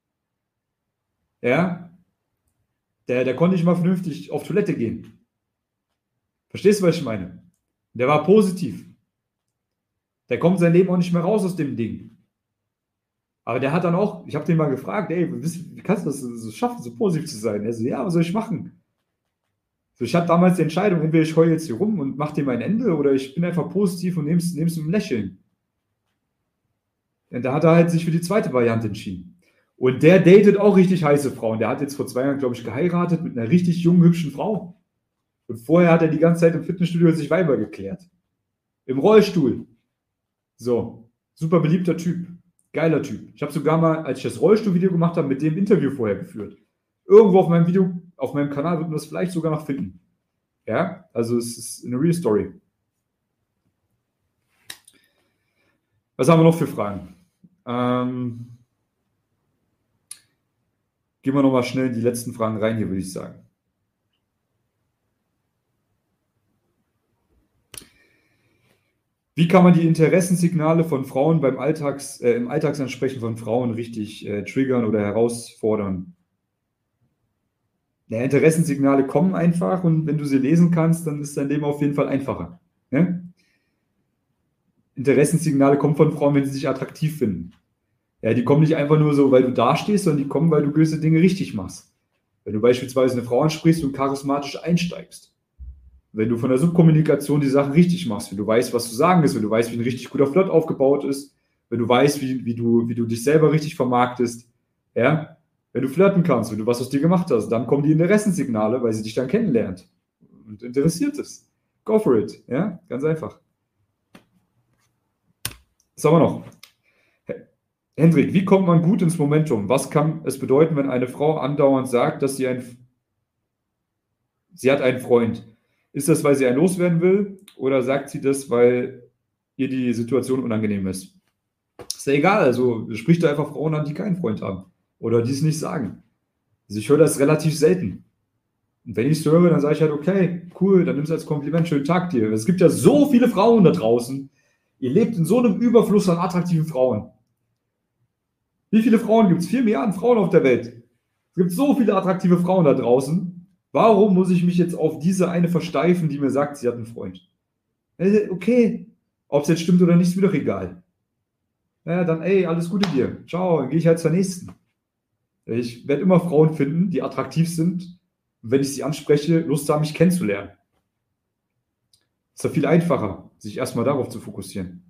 Speaker 2: Ja, der konnte nicht mal vernünftig auf Toilette gehen. Verstehst du, was ich meine? Der war positiv. Der kommt sein Leben auch nicht mehr raus aus dem Ding. Aber der hat dann auch, ich habe den mal gefragt, ey, wie kannst du das so schaffen, so positiv zu sein? Er so, ja, was soll ich machen? So, ich hatte damals die Entscheidung, entweder ich heule jetzt hier rum und mache dem ein Ende oder ich bin einfach positiv und nehme es mit einem Lächeln. Und da hat er halt sich für die zweite Variante entschieden. Und der datet auch richtig heiße Frauen. Der hat jetzt vor 2 Jahren, glaube ich, geheiratet mit einer richtig jungen, hübschen Frau. Und vorher hat er die ganze Zeit im Fitnessstudio sich Weiber geklärt. Im Rollstuhl. So, super beliebter Typ. Geiler Typ. Ich habe sogar mal, als ich das Rollstuhlvideo gemacht habe, mit dem Interview vorher geführt. Irgendwo auf meinem Video, auf meinem Kanal wird man das vielleicht sogar noch finden. Ja, also es ist eine real Story. Was haben wir noch für Fragen? Gehen wir nochmal schnell in die letzten Fragen rein hier, würde ich sagen. Wie kann man die Interessenssignale von Frauen im Alltagsansprechen von Frauen richtig triggern oder herausfordern? Ja, Interessenssignale kommen einfach und wenn du sie lesen kannst, dann ist dein Leben auf jeden Fall einfacher. Ne? Interessenssignale kommen von Frauen, wenn sie sich attraktiv finden. Ja, die kommen nicht einfach nur so, weil du dastehst, sondern die kommen, weil du gewisse Dinge richtig machst. Wenn du beispielsweise eine Frau ansprichst und charismatisch einsteigst. Wenn du von der Subkommunikation die Sachen richtig machst, wenn du weißt, was zu sagen ist, wenn du weißt, wie ein richtig guter Flirt aufgebaut ist, wenn du weißt, wie du dich selber richtig vermarktest, ja, wenn du flirten kannst, wenn du was aus dir gemacht hast, dann kommen die Interessenssignale, weil sie dich dann kennenlernt und interessiert ist. Go for it, ja, ganz einfach. Was haben wir noch? Hendrik, wie kommt man gut ins Momentum? Was kann es bedeuten, wenn eine Frau andauernd sagt, dass sie hat einen Freund? Ist das, weil sie einen loswerden will, oder sagt sie das, weil ihr die Situation unangenehm ist? Ist ja egal, also spricht da einfach Frauen an, die keinen Freund haben oder die es nicht sagen. Also ich höre das relativ selten. Und wenn ich es höre, dann sage ich halt, okay, cool, dann nimm es als Kompliment, schönen Tag dir. Es gibt ja so viele Frauen da draußen. Ihr lebt in so einem Überfluss an attraktiven Frauen. Wie viele Frauen gibt es? 4 Milliarden Frauen auf der Welt. Es gibt so viele attraktive Frauen da draußen. Warum muss ich mich jetzt auf diese eine versteifen, die mir sagt, sie hat einen Freund? Okay, ob es jetzt stimmt oder nicht, ist mir doch egal. Ja, dann ey, alles Gute dir. Ciao, dann gehe ich halt zur nächsten. Ich werde immer Frauen finden, die attraktiv sind, und wenn ich sie anspreche, Lust haben, mich kennenzulernen. Ist ja viel einfacher, sich erstmal darauf zu fokussieren.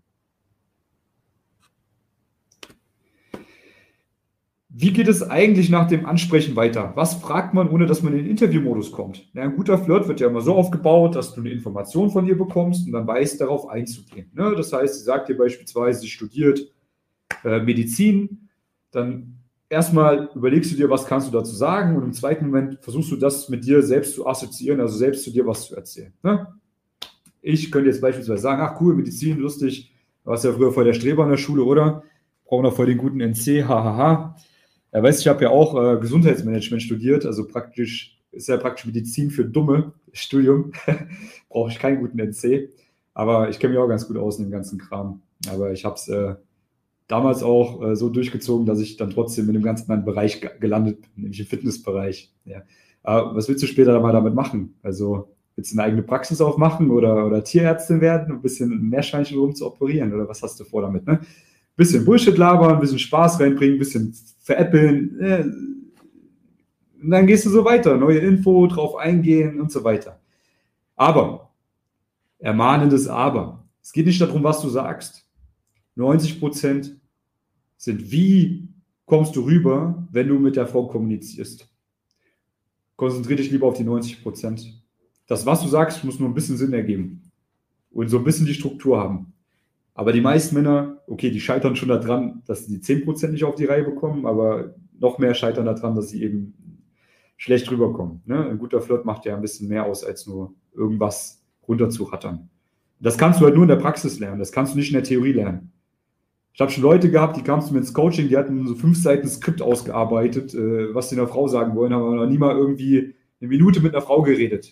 Speaker 2: Wie geht es eigentlich nach dem Ansprechen weiter? Was fragt man, ohne dass man in den Interviewmodus kommt? Ja, ein guter Flirt wird ja immer so aufgebaut, dass du eine Information von ihr bekommst und dann weißt, darauf einzugehen. Ne? Das heißt, sie sagt dir beispielsweise, sie studiert Medizin, dann erstmal überlegst du dir, was kannst du dazu sagen, und im zweiten Moment versuchst du das mit dir selbst zu assoziieren, also selbst zu dir was zu erzählen. Ne? Ich könnte jetzt beispielsweise sagen, ach cool, Medizin, lustig, du warst ja früher voll der Streber in der Schule, oder? Brauchen noch voll den guten NC, hahaha. Ja, weißt du, ich habe ja auch Gesundheitsmanagement studiert, also ist ja praktisch Medizin für Dumme, Studium. Brauche ich keinen guten NC, aber ich kenne mich auch ganz gut aus in dem ganzen Kram. Aber ich habe es damals auch so durchgezogen, dass ich dann trotzdem in dem ganzen anderen Bereich gelandet bin, nämlich im Fitnessbereich. Ja. Aber was willst du später mal damit machen? Also willst du eine eigene Praxis aufmachen oder Tierärztin werden, ein bisschen Meerschweinchen rum zu operieren, oder was hast du vor damit? Ne? Bisschen Bullshit labern, ein bisschen Spaß reinbringen, ein bisschen veräppeln. Und dann gehst du so weiter, neue Info, drauf eingehen und so weiter. Aber, ermahnendes Aber, es geht nicht darum, was du sagst. 90% sind, wie kommst du rüber, wenn du mit der Frau kommunizierst. Konzentriere dich lieber auf die 90%. Das, was du sagst, muss nur ein bisschen Sinn ergeben und so ein bisschen die Struktur haben. Aber die meisten Männer, okay, die scheitern schon daran, dass sie die 10% nicht auf die Reihe bekommen, aber noch mehr scheitern daran, dass sie eben schlecht rüberkommen. Ne? Ein guter Flirt macht ja ein bisschen mehr aus, als nur irgendwas runterzurattern. Das kannst du halt nur in der Praxis lernen, das kannst du nicht in der Theorie lernen. Ich habe schon Leute gehabt, die kamen zu mir ins Coaching, die hatten so 5 Seiten Skript ausgearbeitet, was sie einer Frau sagen wollen, haben aber noch nie mal irgendwie eine Minute mit einer Frau geredet.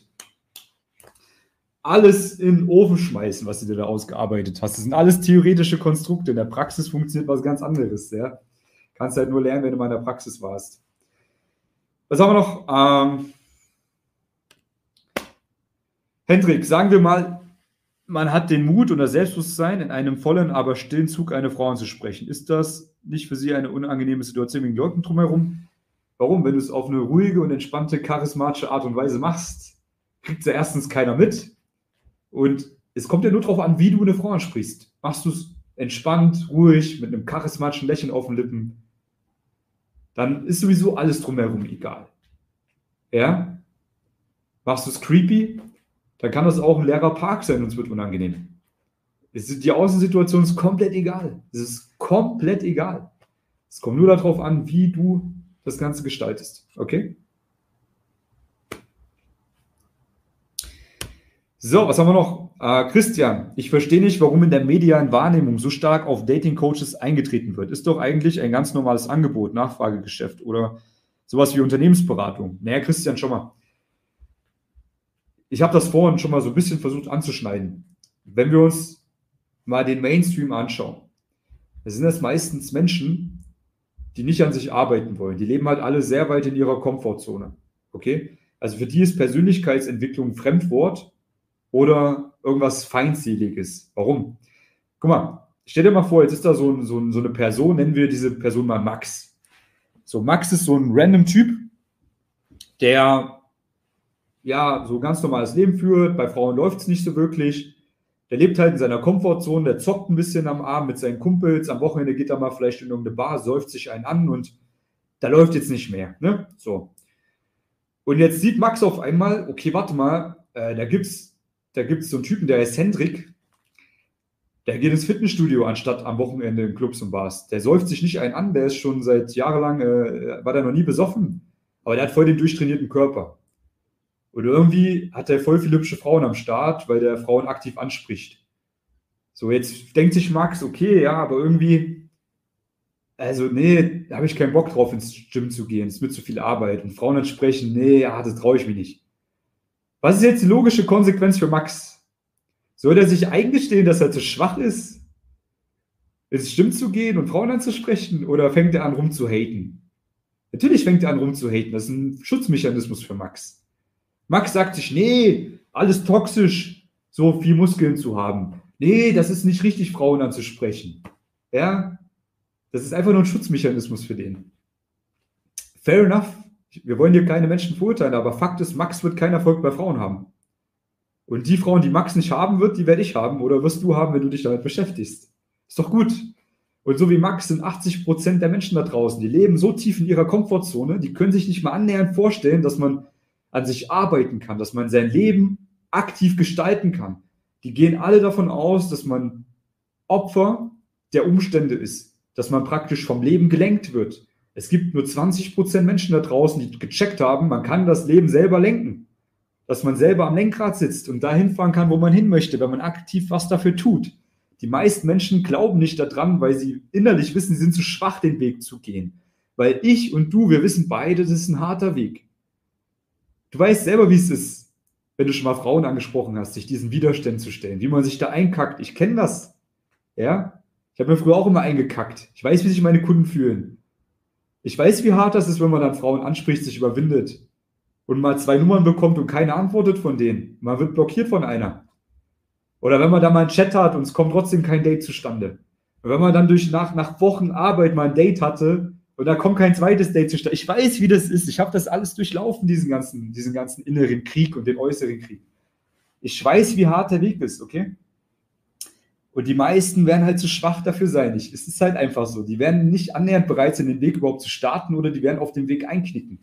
Speaker 2: Alles in den Ofen schmeißen, was du dir da ausgearbeitet hast. Das sind alles theoretische Konstrukte. In der Praxis funktioniert was ganz anderes. Ja? Kannst halt nur lernen, wenn du mal in der Praxis warst. Was haben wir noch? Hendrik, sagen wir mal, man hat den Mut und das Selbstbewusstsein, in einem vollen, aber stillen Zug eine Frau anzusprechen. Ist das nicht für Sie eine unangenehme Situation wegen Leuten drumherum? Warum? Wenn du es auf eine ruhige und entspannte, charismatische Art und Weise machst, kriegt es ja erstens keiner mit. Und es kommt ja nur darauf an, wie du eine Frau ansprichst. Machst du es entspannt, ruhig, mit einem charismatischen Lächeln auf den Lippen, dann ist sowieso alles drumherum egal. Ja? Machst du es creepy, dann kann das auch ein leerer Park sein und es wird unangenehm. Die Außensituation ist komplett egal. Es ist komplett egal. Es kommt nur darauf an, wie du das Ganze gestaltest. Okay? So, was haben wir noch? Christian, ich verstehe nicht, warum in der medialen Wahrnehmung so stark auf Dating-Coaches eingetreten wird. Ist doch eigentlich ein ganz normales Angebot, Nachfragegeschäft oder sowas wie Unternehmensberatung. Naja, Christian, schon mal. Ich habe das vorhin schon mal so ein bisschen versucht anzuschneiden. Wenn wir uns mal den Mainstream anschauen, dann sind das meistens Menschen, die nicht an sich arbeiten wollen. Die leben halt alle sehr weit in ihrer Komfortzone. Okay? Also für die ist Persönlichkeitsentwicklung ein Fremdwort oder irgendwas Feindseliges. Warum? Guck mal, stell dir mal vor, jetzt ist da so eine Person, nennen wir diese Person mal Max. So, Max ist so ein random Typ, der ja so ganz normales Leben führt. Bei Frauen läuft es nicht so wirklich. Der lebt halt in seiner Komfortzone, der zockt ein bisschen am Abend mit seinen Kumpels. Am Wochenende geht er mal vielleicht in irgendeine Bar, säuft sich einen an und da läuft jetzt nicht mehr. Ne? So. Und jetzt sieht Max auf einmal, okay, warte mal, da gibt's so einen Typen, der heißt Hendrik. Der geht ins Fitnessstudio anstatt am Wochenende in Clubs und Bars. Der säuft sich nicht einen an, der ist schon seit jahrelang, war der noch nie besoffen. Aber der hat voll den durchtrainierten Körper. Und irgendwie hat er voll viele hübsche Frauen am Start, weil der Frauen aktiv anspricht. So, jetzt denkt sich Max, okay, ja, aber irgendwie, also nee, da habe ich keinen Bock drauf, ins Gym zu gehen. Es ist mir zu viel Arbeit. Und Frauen ansprechen, nee, ja, das traue ich mir nicht. Was ist jetzt die logische Konsequenz für Max? Soll er sich eingestehen, dass er zu schwach ist, ins Gym zu gehen und Frauen anzusprechen? Oder fängt er an rumzuhaten? Natürlich fängt er an rumzuhaten. Das ist ein Schutzmechanismus für Max. Max sagt sich, nee, alles toxisch, so viel Muskeln zu haben. Nee, das ist nicht richtig, Frauen anzusprechen. Ja, das ist einfach nur ein Schutzmechanismus für den. Fair enough. Wir wollen hier keine Menschen verurteilen, aber Fakt ist, Max wird keinen Erfolg bei Frauen haben. Und die Frauen, die Max nicht haben wird, die werde ich haben oder wirst du haben, wenn du dich damit beschäftigst. Ist doch gut. Und so wie Max sind 80% der Menschen da draußen, die leben so tief in ihrer Komfortzone, die können sich nicht mal annähernd vorstellen, dass man an sich arbeiten kann, dass man sein Leben aktiv gestalten kann. Die gehen alle davon aus, dass man Opfer der Umstände ist, dass man praktisch vom Leben gelenkt wird. Es gibt nur 20% Menschen da draußen, die gecheckt haben, man kann das Leben selber lenken. Dass man selber am Lenkrad sitzt und dahin fahren kann, wo man hin möchte, wenn man aktiv was dafür tut. Die meisten Menschen glauben nicht daran, weil sie innerlich wissen, sie sind zu schwach, den Weg zu gehen. Weil ich und du, wir wissen beide, das ist ein harter Weg. Du weißt selber, wie es ist, wenn du schon mal Frauen angesprochen hast, sich diesen Widerständen zu stellen, wie man sich da einkackt. Ich kenne das. Ja? Ich habe mir früher auch immer eingekackt. Ich weiß, wie sich meine Kunden fühlen. Ich weiß, wie hart das ist, wenn man dann Frauen anspricht, sich überwindet und mal 2 Nummern bekommt und keine antwortet von denen. Man wird blockiert von einer. Oder wenn man da mal einen Chat hat und es kommt trotzdem kein Date zustande. Und wenn man dann nach Wochen Arbeit mal ein Date hatte und da kommt kein zweites Date zustande. Ich weiß, wie das ist. Ich habe das alles durchlaufen, diesen ganzen inneren Krieg und den äußeren Krieg. Ich weiß, wie hart der Weg ist, okay? Und die meisten werden halt zu schwach dafür sein. Es ist halt einfach so. Die werden nicht annähernd bereit sein, den Weg überhaupt zu starten oder die werden auf dem Weg einknicken.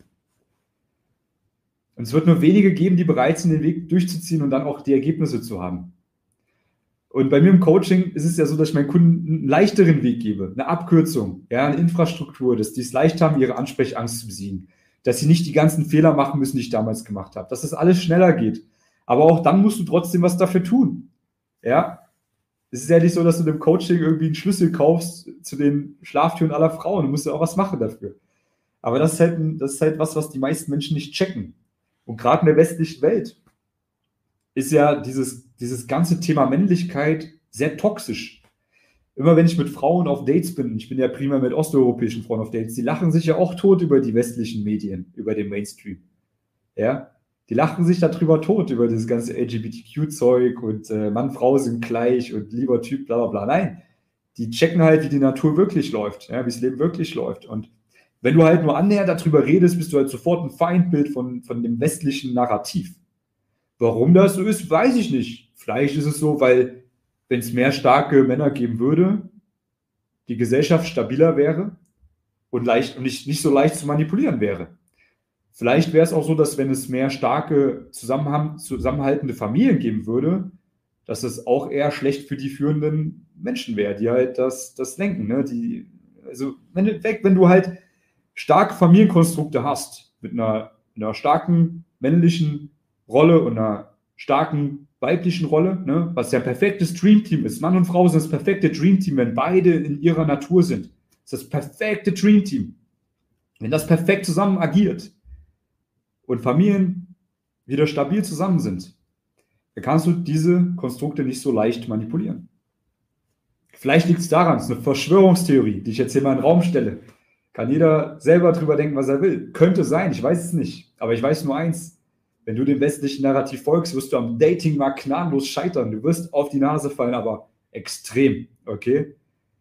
Speaker 2: Und es wird nur wenige geben, die bereit sind, den Weg durchzuziehen und dann auch die Ergebnisse zu haben. Und bei mir im Coaching ist es ja so, dass ich meinen Kunden einen leichteren Weg gebe, eine Abkürzung, ja, eine Infrastruktur, dass die es leicht haben, ihre Ansprechangst zu besiegen, dass sie nicht die ganzen Fehler machen müssen, die ich damals gemacht habe, dass das alles schneller geht. Aber auch dann musst du trotzdem was dafür tun. Ja, es ist ja nicht so, dass du dem Coaching irgendwie einen Schlüssel kaufst zu den Schlaftüren aller Frauen. Du musst ja auch was machen dafür. Aber das ist halt was die meisten Menschen nicht checken. Und gerade in der westlichen Welt ist ja dieses ganze Thema Männlichkeit sehr toxisch. Immer wenn ich mit Frauen auf Dates bin, ich bin ja primär mit osteuropäischen Frauen auf Dates, die lachen sich ja auch tot über die westlichen Medien, über den Mainstream. Ja, die lachen sich darüber tot, über dieses ganze LGBTQ-Zeug und Mann, Frau sind gleich und lieber Typ, bla bla bla. Nein, die checken halt, wie die Natur wirklich läuft, ja, wie das Leben wirklich läuft. Und wenn du halt nur annähernd darüber redest, bist du halt sofort ein Feindbild von dem westlichen Narrativ. Warum das so ist, weiß ich nicht. Vielleicht ist es so, weil, wenn es mehr starke Männer geben würde, die Gesellschaft stabiler wäre und nicht so leicht zu manipulieren wäre. Vielleicht wäre es auch so, dass wenn es mehr starke, zusammenhaltende Familien geben würde, dass es auch eher schlecht für die führenden Menschen wäre, die halt das lenken. Ne? Wenn du halt starke Familienkonstrukte hast, mit einer starken männlichen Rolle und einer starken weiblichen Rolle, ne, was ja ein perfektes Dreamteam ist. Mann und Frau sind das perfekte Dreamteam, wenn beide in ihrer Natur sind. Das ist das perfekte Dreamteam. Wenn das perfekt zusammen agiert und Familien wieder stabil zusammen sind, dann kannst du diese Konstrukte nicht so leicht manipulieren. Vielleicht liegt es daran, es ist eine Verschwörungstheorie, die ich jetzt hier mal in den Raum stelle. Kann jeder selber drüber denken, was er will. Könnte sein, ich weiß es nicht. Aber ich weiß nur eins. Wenn du dem westlichen Narrativ folgst, wirst du am Datingmarkt gnadenlos scheitern. Du wirst auf die Nase fallen, aber extrem, okay?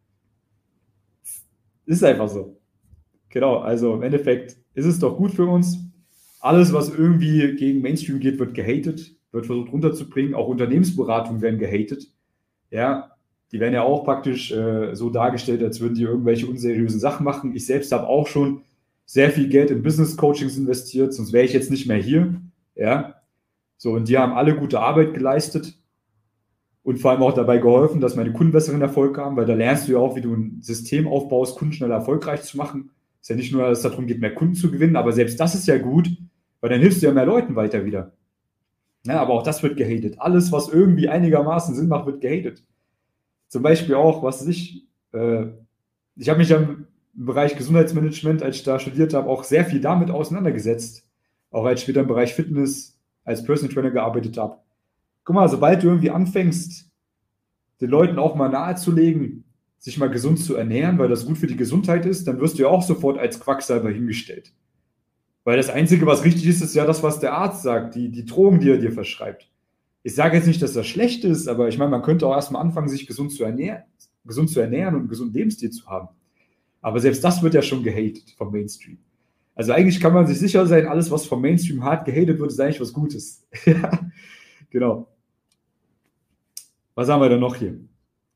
Speaker 2: Ist einfach so. Genau, also im Endeffekt ist es doch gut für uns. Alles, was irgendwie gegen Mainstream geht, wird gehatet, wird versucht runterzubringen. Auch Unternehmensberatungen werden gehatet. Ja, die werden ja auch praktisch so dargestellt, als würden die irgendwelche unseriösen Sachen machen. Ich selbst habe auch schon sehr viel Geld in Business Coachings investiert, sonst wäre ich jetzt nicht mehr hier. Ja, so, und die haben alle gute Arbeit geleistet und vor allem auch dabei geholfen, dass meine Kunden besseren Erfolg haben, weil da lernst du ja auch, wie du ein System aufbaust, Kunden schneller erfolgreich zu machen. Ist ja nicht nur, dass es darum geht, mehr Kunden zu gewinnen, aber selbst das ist ja gut, weil dann hilfst du ja mehr Leuten weiter wieder. Ja, aber auch das wird gehatet. Alles, was irgendwie einigermaßen Sinn macht, wird gehatet. Zum Beispiel auch, ich habe mich ja im Bereich Gesundheitsmanagement, als ich da studiert habe, auch sehr viel damit auseinandergesetzt. Auch als ich später im Bereich Fitness als Personal Trainer gearbeitet habe. Guck mal, sobald du irgendwie anfängst, den Leuten auch mal nahezulegen, sich mal gesund zu ernähren, weil das gut für die Gesundheit ist, dann wirst du ja auch sofort als Quacksalber hingestellt. Weil das Einzige, was richtig ist, ist ja das, was der Arzt sagt, die Drogen, die er dir verschreibt. Ich sage jetzt nicht, dass das schlecht ist, aber ich meine, man könnte auch erstmal anfangen, sich gesund zu ernähren und einen gesunden Lebensstil zu haben. Aber selbst das wird ja schon gehatet vom Mainstream. Also eigentlich kann man sich sicher sein, alles, was vom Mainstream hart gehatet wird, ist eigentlich was Gutes. Ja, genau. Was haben wir denn noch hier?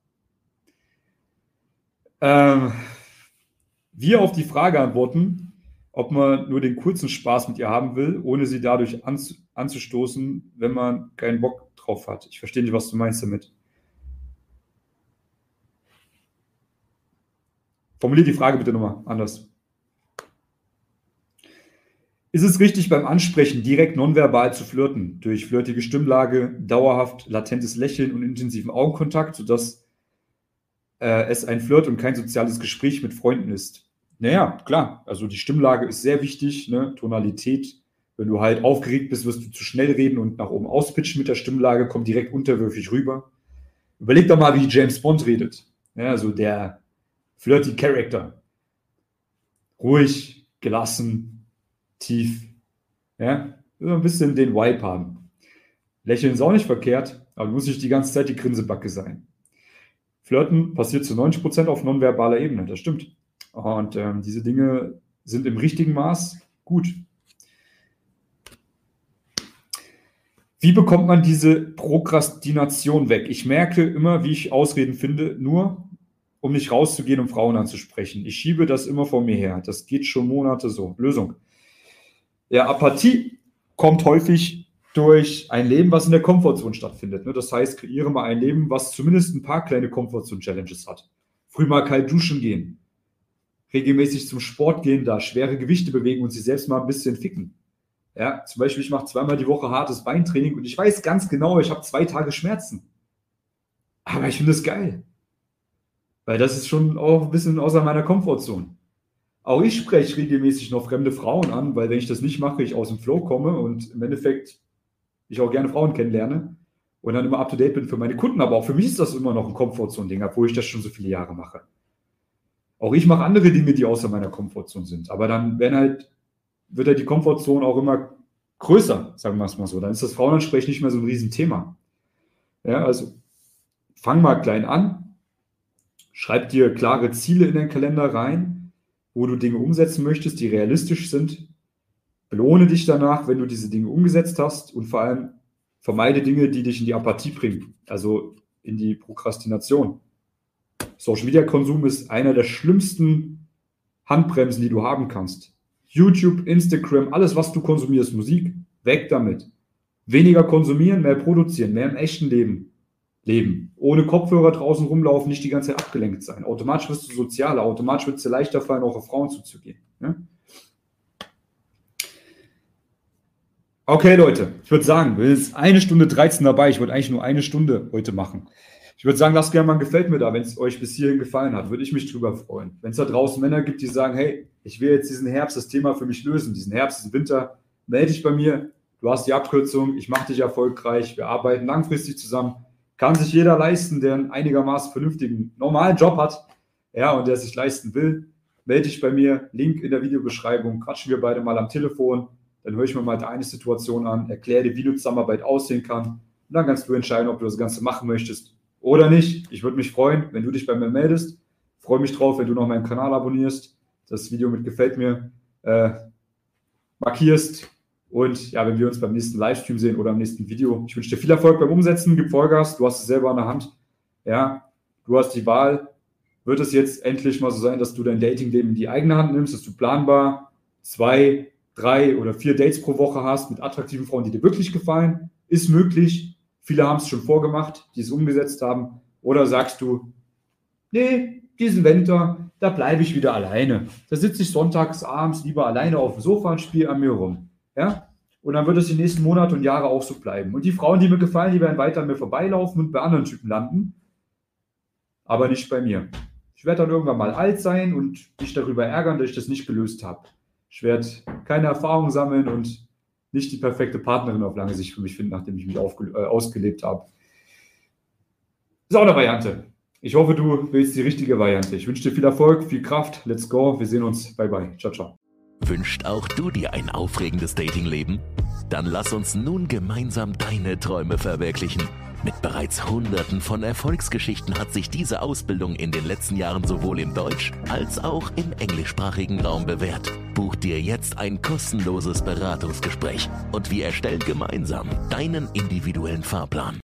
Speaker 2: Wir auf die Frage antworten, ob man nur den kurzen Spaß mit ihr haben will, ohne sie dadurch anzustoßen, wenn man keinen Bock drauf hat. Ich verstehe nicht, was du meinst damit. Formulier die Frage bitte nochmal anders. Ist es richtig, beim Ansprechen direkt nonverbal zu flirten, durch flirtige Stimmlage, dauerhaft latentes Lächeln und intensiven Augenkontakt, sodass es ein Flirt und kein soziales Gespräch mit Freunden ist? Naja, klar, also die Stimmlage ist sehr wichtig, ne? Tonalität. Wenn du halt aufgeregt bist, wirst du zu schnell reden und nach oben auspitchen mit der Stimmlage, kommt direkt unterwürfig rüber. Überleg doch mal, wie James Bond redet. Ja, also der flirty Character. Ruhig, gelassen, tief. Ja, so ein bisschen den Vibe haben. Lächeln ist auch nicht verkehrt, aber muss nicht die ganze Zeit die Grinsebacke sein. Flirten passiert zu 90% auf nonverbaler Ebene, das stimmt. Und diese Dinge sind im richtigen Maß gut. Wie bekommt man diese Prokrastination weg? Ich merke immer, wie ich Ausreden finde, nur um nicht rauszugehen, um Frauen anzusprechen. Ich schiebe das immer vor mir her. Das geht schon Monate so. Lösung. Ja, Apathie kommt häufig durch ein Leben, was in der Komfortzone stattfindet. Das heißt, kreiere mal ein Leben, was zumindest ein paar kleine Komfortzone-Challenges hat. Früh mal kalt duschen gehen. Regelmäßig zum Sport gehen, da schwere Gewichte bewegen und sich selbst mal ein bisschen ficken. Ja, zum Beispiel, ich mache 2-mal die Woche hartes Beintraining und ich weiß ganz genau, ich habe 2 Tage Schmerzen. Aber ich finde es geil. Weil das ist schon auch ein bisschen außer meiner Komfortzone. Auch ich spreche regelmäßig noch fremde Frauen an, weil wenn ich das nicht mache, ich aus dem Flow komme und im Endeffekt ich auch gerne Frauen kennenlerne und dann immer up-to-date bin für meine Kunden. Aber auch für mich ist das immer noch ein Komfortzone-Ding, obwohl ich das schon so viele Jahre mache. Auch ich mache andere Dinge, die außer meiner Komfortzone sind. Aber dann wird halt die Komfortzone auch immer größer, sagen wir es mal so. Dann ist das Frauenansprechen nicht mehr so ein Riesenthema. Ja, also fang mal klein an, schreib dir klare Ziele in den Kalender rein, wo du Dinge umsetzen möchtest, die realistisch sind. Belohne dich danach, wenn du diese Dinge umgesetzt hast und vor allem vermeide Dinge, die dich in die Apathie bringen, also in die Prokrastination. Social-Media-Konsum ist einer der schlimmsten Handbremsen, die du haben kannst. YouTube, Instagram, alles, was du konsumierst, Musik, weg damit. Weniger konsumieren, mehr produzieren, mehr im echten Leben leben. Ohne Kopfhörer draußen rumlaufen, nicht die ganze Zeit abgelenkt sein. Automatisch wirst du sozialer, automatisch wird es dir leichter fallen, auch auf Frauen zuzugehen. Ja? Okay, Leute, ich würde sagen, wir sind 1:13 dabei. Ich wollte eigentlich nur 1 Stunde heute machen. Ich würde sagen, lasst gerne mal ein Gefällt mir da, wenn es euch bis hierhin gefallen hat. Würde ich mich drüber freuen. Wenn es da draußen Männer gibt, die sagen, hey, ich will jetzt diesen Herbst das Thema für mich lösen, diesen Herbst, diesen Winter, melde dich bei mir. Du hast die Abkürzung, ich mache dich erfolgreich. Wir arbeiten langfristig zusammen. Kann sich jeder leisten, der einen einigermaßen vernünftigen, normalen Job hat, ja, und der sich leisten will. Melde dich bei mir. Link in der Videobeschreibung. Quatschen wir beide mal am Telefon. Dann höre ich mir mal deine Situation an, erkläre dir, wie die Zusammenarbeit aussehen kann. Und dann kannst du entscheiden, ob du das Ganze machen möchtest oder nicht. Ich würde mich freuen, wenn du dich bei mir meldest. Freue mich drauf, wenn du noch meinen Kanal abonnierst, das Video mit gefällt mir markierst und ja, wenn wir uns beim nächsten Livestream sehen oder am nächsten Video. Ich wünsche dir viel Erfolg beim Umsetzen, gib Vollgas, du hast es selber in der Hand. Ja, du hast die Wahl. Wird es jetzt endlich mal so sein, dass du dein Datingleben in die eigene Hand nimmst, dass du planbar 2, 3 oder 4 Dates pro Woche hast mit attraktiven Frauen, die dir wirklich gefallen? Ist möglich. Viele haben es schon vorgemacht, die es umgesetzt haben. Oder sagst du, nee, diesen Winter, da bleibe ich wieder alleine. Da sitze ich sonntags abends lieber alleine auf dem Sofa und spiele an mir rum. Ja? Und dann wird es die nächsten Monate und Jahre auch so bleiben. Und die Frauen, die mir gefallen, die werden weiter an mir vorbeilaufen und bei anderen Typen landen. Aber nicht bei mir. Ich werde dann irgendwann mal alt sein und mich darüber ärgern, dass ich das nicht gelöst habe. Ich werde keine Erfahrung sammeln und nicht die perfekte Partnerin auf lange Sicht für mich finden, nachdem ich mich ausgelebt habe. Ist auch eine Variante. Ich hoffe, du wählst die richtige Variante. Ich wünsche dir viel Erfolg, viel Kraft. Let's go. Wir sehen uns. Bye, bye. Ciao, ciao.
Speaker 1: Wünscht auch du dir ein aufregendes Datingleben? Dann lass uns nun gemeinsam deine Träume verwirklichen. Mit bereits Hunderten von Erfolgsgeschichten hat sich diese Ausbildung in den letzten Jahren sowohl im deutsch- als auch im englischsprachigen Raum bewährt. Buch dir jetzt ein kostenloses Beratungsgespräch und wir erstellen gemeinsam deinen individuellen Fahrplan.